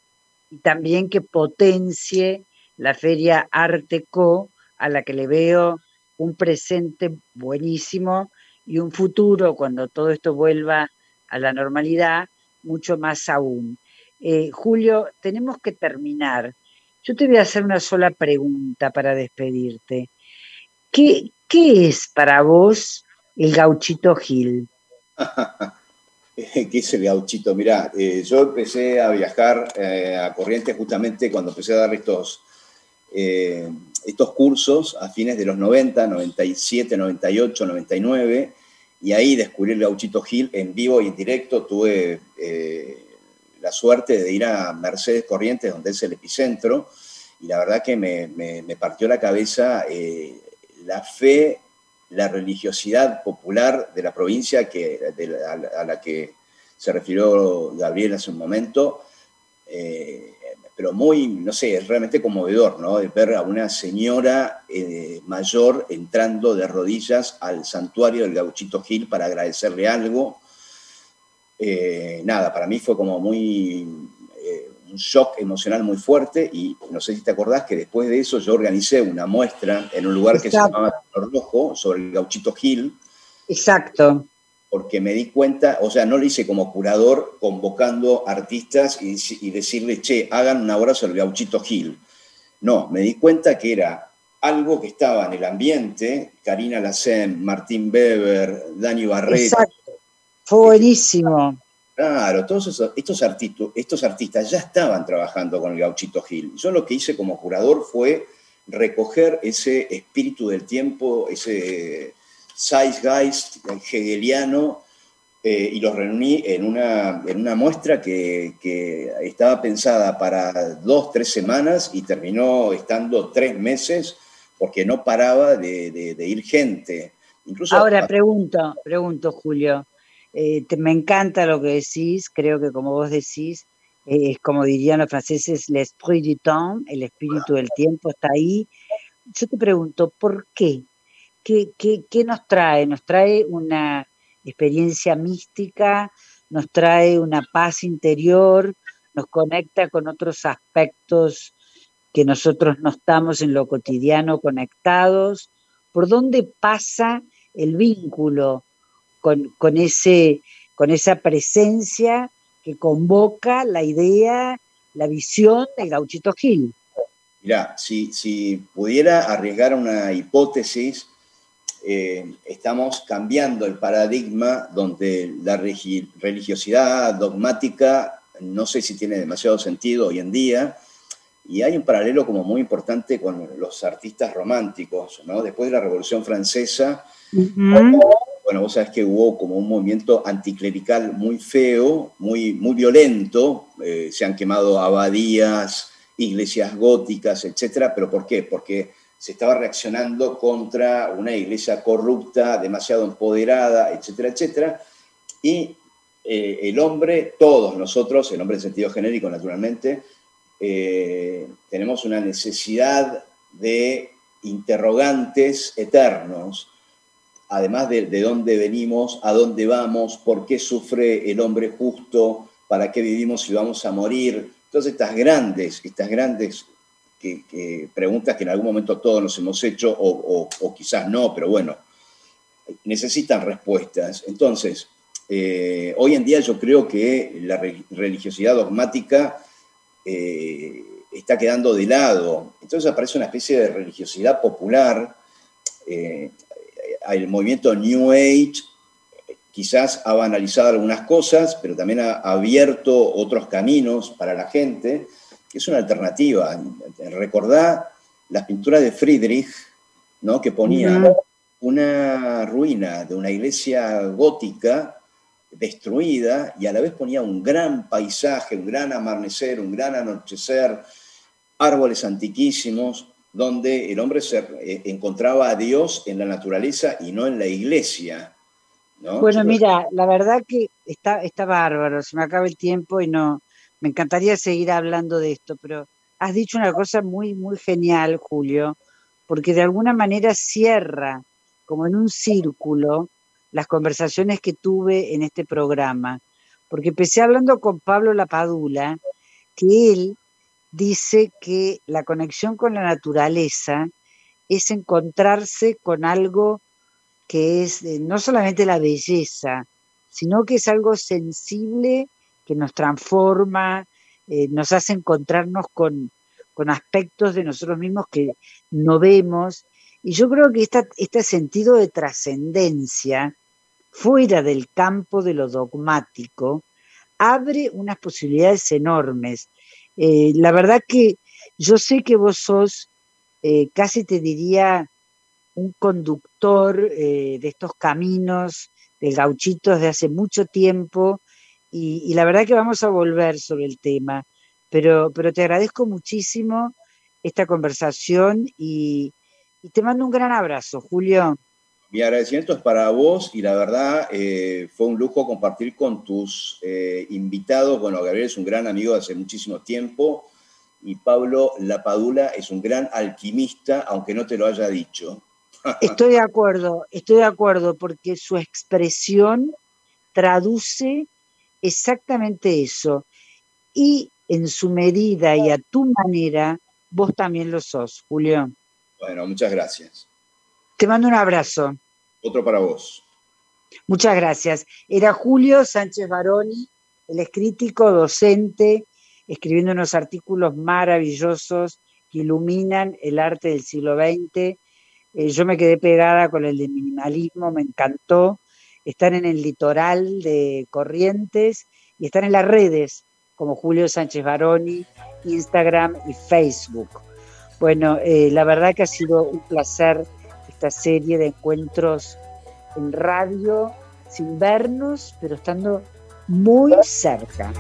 y también que potencie la Feria Arteco, a la que le veo un presente buenísimo y un futuro, cuando todo esto vuelva a la normalidad, mucho más aún. Eh, Julio, tenemos que terminar. Yo te voy a hacer una sola pregunta para despedirte. ¿Qué, qué es para vos el Gauchito Gil? ¿Qué es el Gauchito? Mirá, eh, yo empecé a viajar eh, a Corrientes justamente cuando empecé a dar estos, eh, estos cursos a fines de los noventa, noventa y siete, noventa y ocho, noventa y nueve, y ahí descubrí el Gauchito Gil en vivo y en directo. Tuve eh, la suerte de ir a Mercedes Corrientes, donde es el epicentro, y la verdad que me, me, me partió la cabeza eh, la fe, la religiosidad popular de la provincia que, de la, a la que se refirió Gabriel hace un momento, eh, pero muy, no sé, es realmente conmovedor, ¿no? De ver a una señora eh, mayor entrando de rodillas al santuario del Gauchito Gil para agradecerle algo. Eh, nada, para mí fue como muy... Eh, un shock emocional muy fuerte, y no sé si te acordás que después de eso yo organicé una muestra en un lugar Exacto. que se llamaba Color Rojo sobre el Gauchito Gil. Exacto. Porque me di cuenta, o sea, no lo hice como curador convocando artistas y, y decirles, che, hagan una obra sobre el Gauchito Gil. No, me di cuenta que era algo que estaba en el ambiente, Karina Lacen, Martín Weber, Dani Barreto. Exacto, fue buenísimo. Claro, todos esos, estos, artistas, estos artistas ya estaban trabajando con el Gauchito Gil. Yo lo que hice como curador fue recoger ese espíritu del tiempo, ese Zeitgeist hegeliano, eh, y los reuní en una, en una muestra que, que estaba pensada para dos, tres semanas y terminó estando tres meses porque no paraba de, de, de ir gente. Incluso Ahora pregunto, pregunto, Julio. Eh, te, me encanta lo que decís, creo que como vos decís, eh, es como dirían los franceses, l'esprit du temps, el espíritu del tiempo está ahí. Yo te pregunto, ¿por qué? ¿Qué, qué, qué nos trae? ¿Nos trae una experiencia mística? ¿Nos trae una paz interior? ¿Nos conecta con otros aspectos que nosotros no estamos en lo cotidiano conectados? ¿Por dónde pasa el vínculo Con, con, ese, con esa presencia que convoca la idea, la visión del Gauchito Gil? Mirá, si, si pudiera arriesgar una hipótesis, eh, estamos cambiando el paradigma donde la religiosidad dogmática no sé si tiene demasiado sentido hoy en día, y hay un paralelo como muy importante con los artistas románticos, ¿no? Después de la Revolución Francesa, uh-huh. Bueno, vos sabés que hubo como un movimiento anticlerical muy feo, muy, muy violento, eh, se han quemado abadías, iglesias góticas, etcétera. ¿Pero por qué? Porque se estaba reaccionando contra una iglesia corrupta, demasiado empoderada, etcétera, etcétera. Y eh, el hombre, todos nosotros, el hombre en sentido genérico naturalmente, eh, tenemos una necesidad de interrogantes eternos, además de, de dónde venimos, a dónde vamos, por qué sufre el hombre justo, para qué vivimos si vamos a morir. Entonces estas grandes, estas grandes que, que preguntas que en algún momento todos nos hemos hecho, o, o, o quizás no, pero bueno, necesitan respuestas. Entonces, eh, hoy en día yo creo que la religiosidad dogmática eh, está quedando de lado. Entonces aparece una especie de religiosidad popular. eh, El movimiento New Age quizás ha banalizado algunas cosas, pero también ha abierto otros caminos para la gente, que es una alternativa. Recordá las pinturas de Friedrich, ¿no? Que ponían uh-huh. una ruina de una iglesia gótica destruida, y a la vez ponía un gran paisaje, un gran amanecer, un gran anochecer, árboles antiquísimos, donde el hombre se eh, encontraba a Dios en la naturaleza y no en la iglesia, ¿no? Bueno, mira, la verdad que está, está bárbaro, se me acaba el tiempo y no, me encantaría seguir hablando de esto, pero has dicho una cosa muy, muy genial, Julio, porque de alguna manera cierra, como en un círculo, las conversaciones que tuve en este programa, porque empecé hablando con Pablo Lapadula, que él dice que la conexión con la naturaleza es encontrarse con algo que es eh, no solamente la belleza, sino que es algo sensible que nos transforma, eh, nos hace encontrarnos con, con aspectos de nosotros mismos que no vemos. Y yo creo que esta, este sentido de trascendencia, fuera del campo de lo dogmático, abre unas posibilidades enormes. Eh, la verdad que yo sé que vos sos, eh, casi te diría, un conductor eh, de estos caminos de gauchitos de hace mucho tiempo, y, y la verdad que vamos a volver sobre el tema, pero, pero te agradezco muchísimo esta conversación y, y te mando un gran abrazo, Julio. Mi agradecimiento es para vos y la verdad eh, fue un lujo compartir con tus eh, invitados. Bueno, Gabriel es un gran amigo de hace muchísimo tiempo y Pablo Lapadula es un gran alquimista, aunque no te lo haya dicho. Estoy de acuerdo, estoy de acuerdo, porque su expresión traduce exactamente eso. Y en su medida y a tu manera, vos también lo sos, Julio. Bueno, muchas gracias. Te mando un abrazo. Otro para vos. Muchas gracias. Era Julio Sánchez Baroni, él es crítico, docente, escribiendo unos artículos maravillosos que iluminan el arte del siglo veinte. Eh, yo me quedé pegada con el de minimalismo, me encantó. Están en el litoral de Corrientes y están en las redes como Julio Sánchez Baroni, Instagram y Facebook. Bueno, eh, la verdad que ha sido un placer esta serie de encuentros en radio, sin vernos, pero estando muy cerca.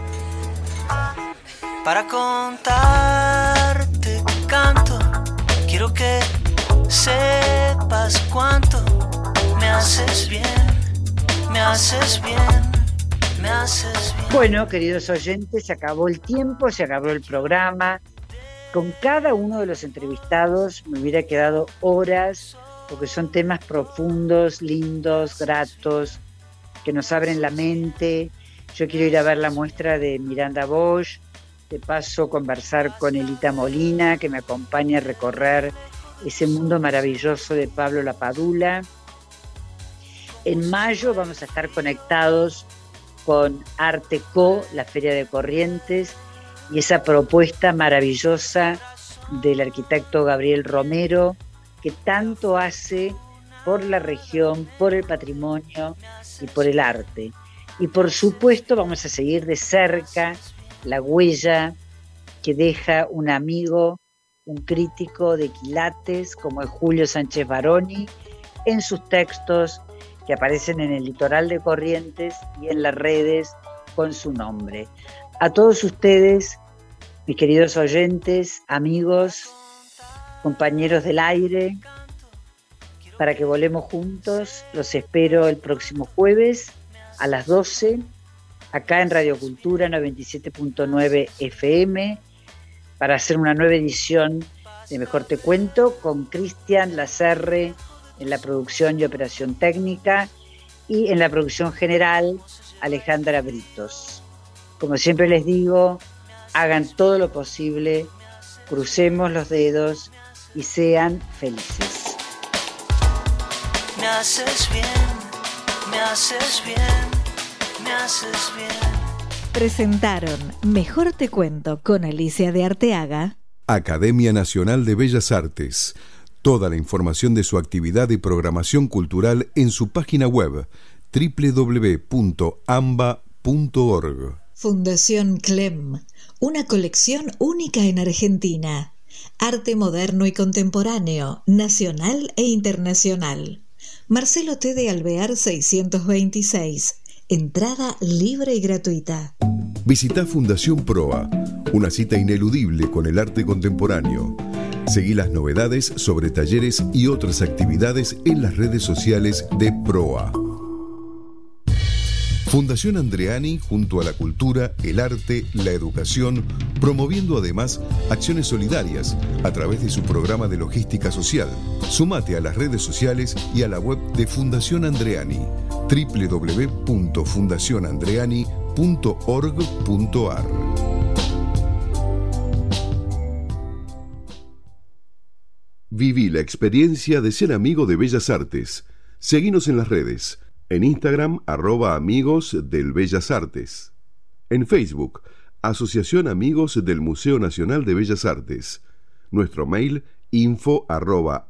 Para contarte canto, quiero que sepas cuánto me haces bien, me haces bien, me haces bien. Bueno, queridos oyentes, se acabó el tiempo, se acabó el programa. Con cada uno de los entrevistados me hubiera quedado horas, porque son temas profundos, lindos, gratos, que nos abren la mente. Yo quiero ir a ver la muestra de Miranda Bosch, de paso conversar con Elita Molina, que me acompaña a recorrer ese mundo maravilloso de Pablo Lapadula. En mayo vamos a estar conectados con Arteco, la Feria de Corrientes, y esa propuesta maravillosa del arquitecto Gabriel Romero, que tanto hace por la región, por el patrimonio y por el arte. Y por supuesto vamos a seguir de cerca la huella que deja un amigo, un crítico de quilates como es Julio Sánchez Baroni, en sus textos que aparecen en el litoral de Corrientes y en las redes con su nombre. A todos ustedes, mis queridos oyentes, amigos, compañeros del aire, para que volemos juntos, los espero el próximo jueves a las doce, acá en Radio Cultura noventa y siete punto nueve F M, para hacer una nueva edición de Mejor Te Cuento, con Cristian Lacerre en la producción y operación técnica, y en la producción general, Alejandra Britos. Como siempre les digo, hagan todo lo posible, crucemos los dedos y sean felices. Me haces bien, me haces bien, me haces bien. Presentaron Mejor Te Cuento con Alicia de Arteaga. Academia Nacional de Bellas Artes. Toda la información de su actividad y programación cultural en su página web doble u doble u doble u punto amba punto org. Fundación Clem, una colección única en Argentina. Arte moderno y contemporáneo, nacional e internacional. Marcelo T. de Alvear seiscientos veintiséis. Entrada libre y gratuita. Visita Fundación Proa, una cita ineludible con el arte contemporáneo. Seguí las novedades sobre talleres y otras actividades en las redes sociales de Proa. Fundación Andreani, junto a la cultura, el arte, la educación, promoviendo además acciones solidarias a través de su programa de logística social. Sumate a las redes sociales y a la web de Fundación Andreani, doble u doble u doble u punto fundación andreani punto org punto ar. Viví la experiencia de ser amigo de Bellas Artes. Seguinos en las redes. En Instagram, arroba Amigos del Bellas Artes. En Facebook, Asociación Amigos del Museo Nacional de Bellas Artes. Nuestro mail, info arroba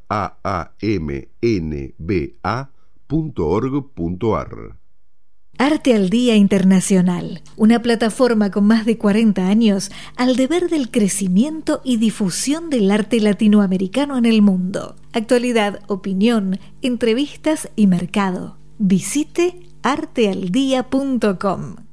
aamnba punto org punto ar. Arte al Día Internacional, una plataforma con más de cuarenta años al deber del crecimiento y difusión del arte latinoamericano en el mundo. Actualidad, opinión, entrevistas y mercado. Visite arte al día punto com.